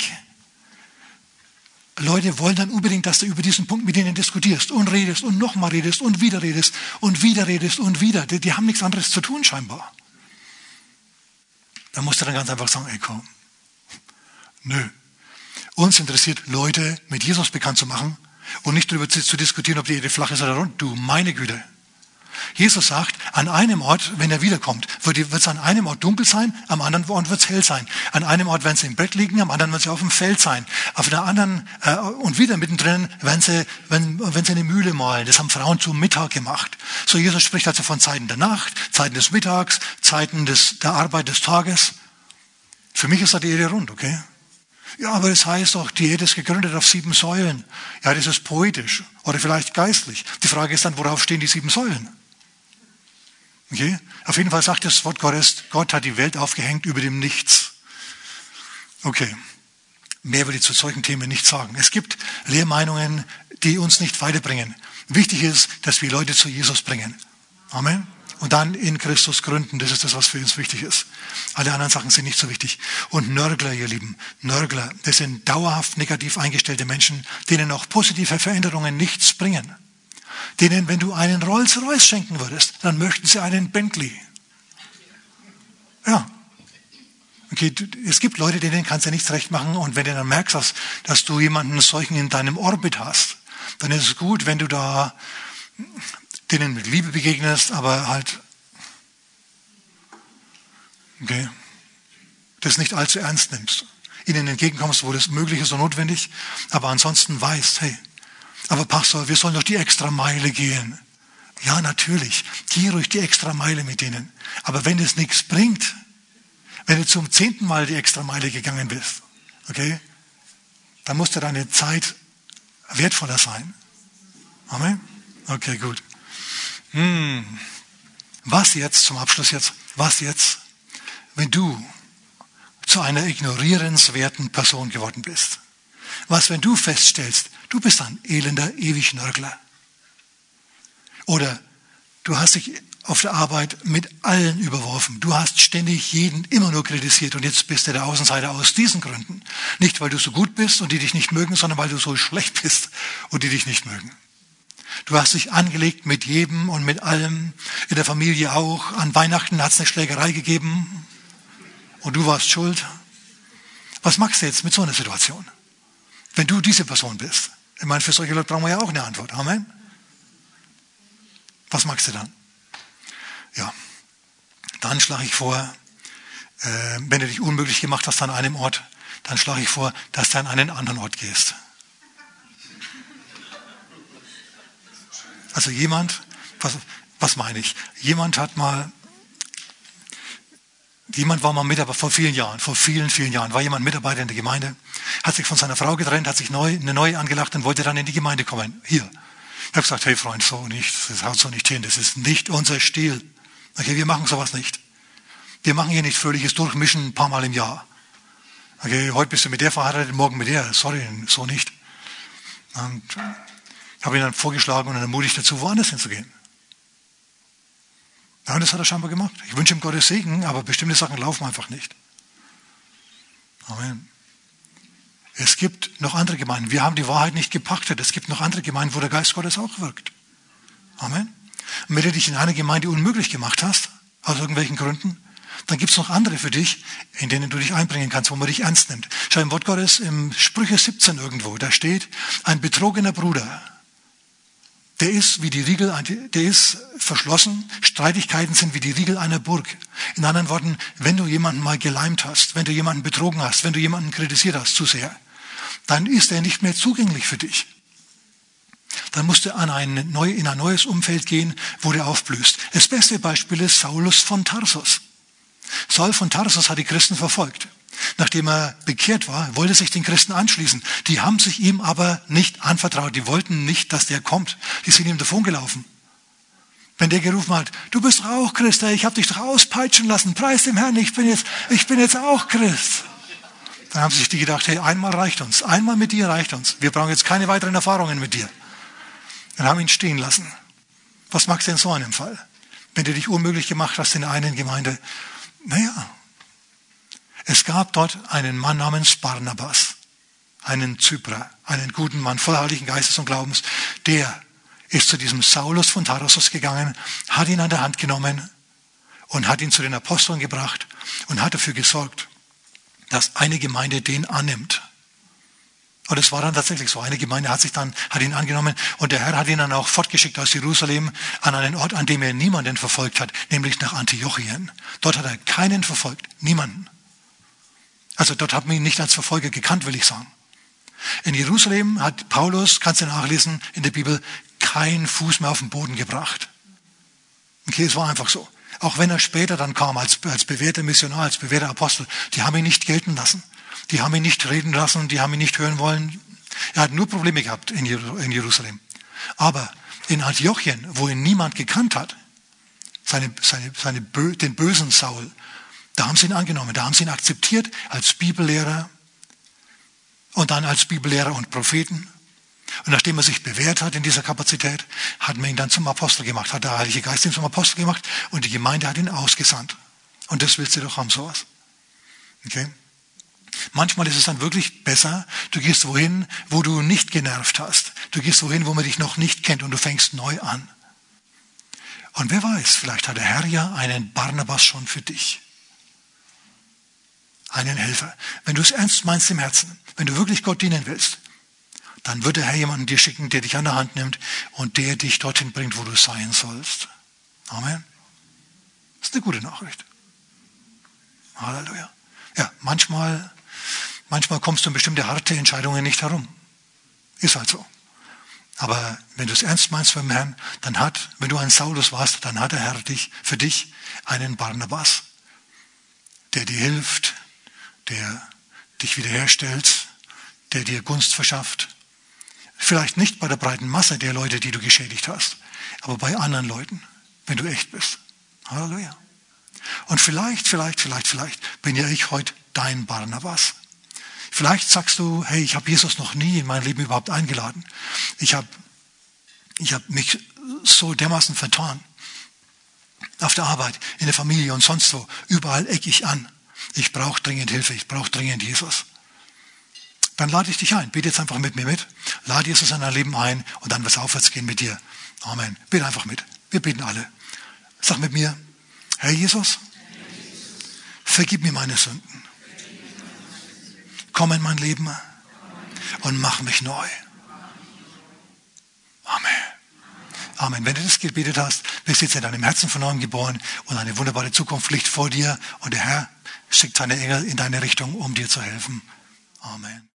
Leute wollen dann unbedingt, dass du über diesen Punkt mit denen diskutierst und redest und nochmal redest und wieder redest und wieder redest und wieder. Die, die haben nichts anderes zu tun scheinbar. Da musst du dann ganz einfach sagen, ey komm, nö. Uns interessiert, Leute mit Jesus bekannt zu machen und nicht darüber zu diskutieren, ob die Erde flach ist oder rund. Du, meine Güte. Jesus sagt, an einem Ort, wenn er wiederkommt, wird es an einem Ort dunkel sein, am anderen Ort wird es hell sein. An einem Ort werden sie im Bett liegen, am anderen werden sie auf dem Feld sein. Auf der anderen, äh, und wieder mittendrin werden sie, wenn, wenn sie eine Mühle mahlen. Das haben Frauen zum Mittag gemacht. So, Jesus spricht also von Zeiten der Nacht, Zeiten des Mittags, Zeiten des, der Arbeit des Tages. Für mich ist da die Erde rund, okay? Ja, aber das heißt doch, die Erde ist gegründet auf sieben Säulen. Ja, das ist poetisch oder vielleicht geistlich. Die Frage ist dann, worauf stehen die sieben Säulen? Okay? Auf jeden Fall sagt das Wort Gottes, Gott hat die Welt aufgehängt über dem Nichts. Okay. Mehr würde ich zu solchen Themen nicht sagen. Es gibt Lehrmeinungen, die uns nicht weiterbringen. Wichtig ist, dass wir Leute zu Jesus bringen. Amen. Und dann in Christus gründen. Das ist das, was für uns wichtig ist. Alle anderen Sachen sind nicht so wichtig. Und Nörgler, ihr Lieben, Nörgler, das sind dauerhaft negativ eingestellte Menschen, denen auch positive Veränderungen nichts bringen. Denen, wenn du einen Rolls-Royce schenken würdest, dann möchten sie einen Bentley. Ja. Okay, du, es gibt Leute, denen kannst du nichts recht machen. Und wenn du dann merkst, dass, dass du jemanden solchen in deinem Orbit hast, dann ist es gut, wenn du da denen mit Liebe begegnest, aber halt, okay, das nicht allzu ernst nimmst. Ihnen entgegenkommst, wo das möglich ist und notwendig, aber ansonsten weißt, hey, aber Pastor, wir sollen doch die extra Meile gehen. Ja, natürlich, geh ruhig die extra Meile mit denen. Aber wenn es nichts bringt, wenn du zum zehnten Mal die extra Meile gegangen bist, okay, dann muss dir deine Zeit wertvoller sein. Amen? Okay, gut. Hm. Was jetzt, zum Abschluss jetzt, was jetzt, wenn du zu einer ignorierenswerten Person geworden bist? Was, wenn du feststellst, du bist ein elender Ewignörgler? Oder du hast dich auf der Arbeit mit allen überworfen. Du hast ständig jeden immer nur kritisiert und jetzt bist du der Außenseiter aus diesen Gründen. Nicht, weil du so gut bist und die dich nicht mögen, sondern weil du so schlecht bist und die dich nicht mögen. Du hast dich angelegt mit jedem und mit allem, in der Familie auch. An Weihnachten hat es eine Schlägerei gegeben und du warst schuld. Was machst du jetzt mit so einer Situation? Wenn du diese Person bist. Ich meine, für solche Leute brauchen wir ja auch eine Antwort. Amen. Was machst du dann? Ja, dann schlage ich vor, äh, wenn du dich unmöglich gemacht hast an einem Ort, dann schlage ich vor, dass du an einen anderen Ort gehst. Also jemand, was, was meine ich? Jemand hat mal, jemand war mal Mitarbeiter, vor vielen Jahren, vor vielen, vielen Jahren, war jemand Mitarbeiter in der Gemeinde, hat sich von seiner Frau getrennt, hat sich neu, eine neue angelacht und wollte dann in die Gemeinde kommen. Hier. Ich habe gesagt, hey Freund, so nicht, das haut so nicht hin, das ist nicht unser Stil. Okay, wir machen sowas nicht. Wir machen hier nicht fröhliches Durchmischen ein paar Mal im Jahr. Okay, heute bist du mit der verheiratet, morgen mit der. Sorry, so nicht. Und ich habe ihn dann vorgeschlagen und dann ermutigt dazu, woanders hinzugehen. Ja, und das hat er scheinbar gemacht. Ich wünsche ihm Gottes Segen, aber bestimmte Sachen laufen einfach nicht. Amen. Es gibt noch andere Gemeinden. Wir haben die Wahrheit nicht gepachtet. Es gibt noch andere Gemeinden, wo der Geist Gottes auch wirkt. Amen. Und wenn du dich in einer Gemeinde unmöglich gemacht hast, aus irgendwelchen Gründen, dann gibt es noch andere für dich, in denen du dich einbringen kannst, wo man dich ernst nimmt. Schau im Wort Gottes, im Sprüche siebzehn irgendwo, da steht, ein betrogener Bruder, der ist wie die Riegel, der ist verschlossen. Streitigkeiten sind wie die Riegel einer Burg. In anderen Worten, wenn du jemanden mal geleimt hast, wenn du jemanden betrogen hast, wenn du jemanden kritisiert hast zu sehr, dann ist er nicht mehr zugänglich für dich. Dann musst du an ein neu, in ein neues Umfeld gehen, wo der aufblühst. Das beste Beispiel ist Saulus von Tarsus. Saul von Tarsus hat die Christen verfolgt. Nachdem er bekehrt war, wollte sich den Christen anschließen. Die haben sich ihm aber nicht anvertraut. Die wollten nicht, dass der kommt. Die sind ihm davongelaufen. Wenn der gerufen hat, du bist doch auch Christ, ich habe dich doch auspeitschen lassen, preis dem Herrn, ich bin jetzt, ich bin jetzt auch Christ. Dann haben sich die gedacht, hey, einmal reicht uns, einmal mit dir reicht uns. Wir brauchen jetzt keine weiteren Erfahrungen mit dir. Dann haben ihn stehen lassen. Was magst du in so einem Fall? Wenn du dich unmöglich gemacht hast in der einen Gemeinde, naja, es gab dort einen Mann namens Barnabas, einen Zyprer, einen guten Mann, voll Heiligen Geistes und Glaubens. Der ist zu diesem Saulus von Tarsus gegangen, hat ihn an der Hand genommen und hat ihn zu den Aposteln gebracht und hat dafür gesorgt, dass eine Gemeinde den annimmt. Und es war dann tatsächlich so. Eine Gemeinde hat sich dann, hat ihn angenommen und der Herr hat ihn dann auch fortgeschickt aus Jerusalem an einen Ort, an dem er niemanden verfolgt hat, nämlich nach Antiochien. Dort hat er keinen verfolgt, niemanden. Also dort hat man ihn nicht als Verfolger gekannt, will ich sagen. In Jerusalem hat Paulus, kannst du nachlesen in der Bibel, keinen Fuß mehr auf den Boden gebracht. Okay, es war einfach so. Auch wenn er später dann kam als, als bewährter Missionar, als bewährter Apostel, die haben ihn nicht gelten lassen. Die haben ihn nicht reden lassen, die haben ihn nicht hören wollen. Er hat nur Probleme gehabt in Jerusalem. Aber in Antiochien, wo ihn niemand gekannt hat, seine, seine, seine, den bösen Saul, da haben sie ihn angenommen, da haben sie ihn akzeptiert als Bibellehrer und dann als Bibellehrer und Propheten. Und nachdem er sich bewährt hat in dieser Kapazität, hat man ihn dann zum Apostel gemacht, hat der Heilige Geist ihn zum Apostel gemacht und die Gemeinde hat ihn ausgesandt. Und das willst du doch haben, sowas. Okay? Manchmal ist es dann wirklich besser, du gehst wohin, wo du nicht genervt hast. Du gehst wohin, wo man dich noch nicht kennt und du fängst neu an. Und wer weiß, vielleicht hat der Herr ja einen Barnabas schon für dich. Einen Helfer. Wenn du es ernst meinst im Herzen, wenn du wirklich Gott dienen willst, dann wird der Herr jemanden dir schicken, der dich an der Hand nimmt und der dich dorthin bringt, wo du sein sollst. Amen. Das ist eine gute Nachricht. Halleluja. Ja, manchmal, manchmal kommst du um bestimmte harte Entscheidungen nicht herum. Ist halt so. Aber wenn du es ernst meinst mit dem Herrn, dann hat, wenn du ein Saulus warst, dann hat der Herr dich, für dich einen Barnabas, der dir hilft, der dich wiederherstellt, der dir Gunst verschafft. Vielleicht nicht bei der breiten Masse der Leute, die du geschädigt hast, aber bei anderen Leuten, wenn du echt bist. Halleluja. Und vielleicht, vielleicht, vielleicht, vielleicht bin ja ich heute dein Barnabas. Vielleicht sagst du, hey, ich habe Jesus noch nie in mein Leben überhaupt eingeladen. Ich habe ich hab mich so dermaßen vertan. Auf der Arbeit, in der Familie und sonst wo. Überall ecke ich an. Ich brauche dringend Hilfe, ich brauche dringend Jesus. Dann lade ich dich ein. Bete jetzt einfach mit mir mit. Lade Jesus in dein Leben ein und dann wird es aufwärts gehen mit dir. Amen. Bete einfach mit. Wir beten alle. Sag mit mir, Herr Jesus, vergib mir meine Sünden. Komm in mein Leben und mach mich neu. Amen. Amen. Wenn du das gebetet hast, bist du jetzt in deinem Herzen von neuem geboren und eine wunderbare Zukunft liegt vor dir und der Herr schickt seine Engel in deine Richtung, um dir zu helfen. Amen.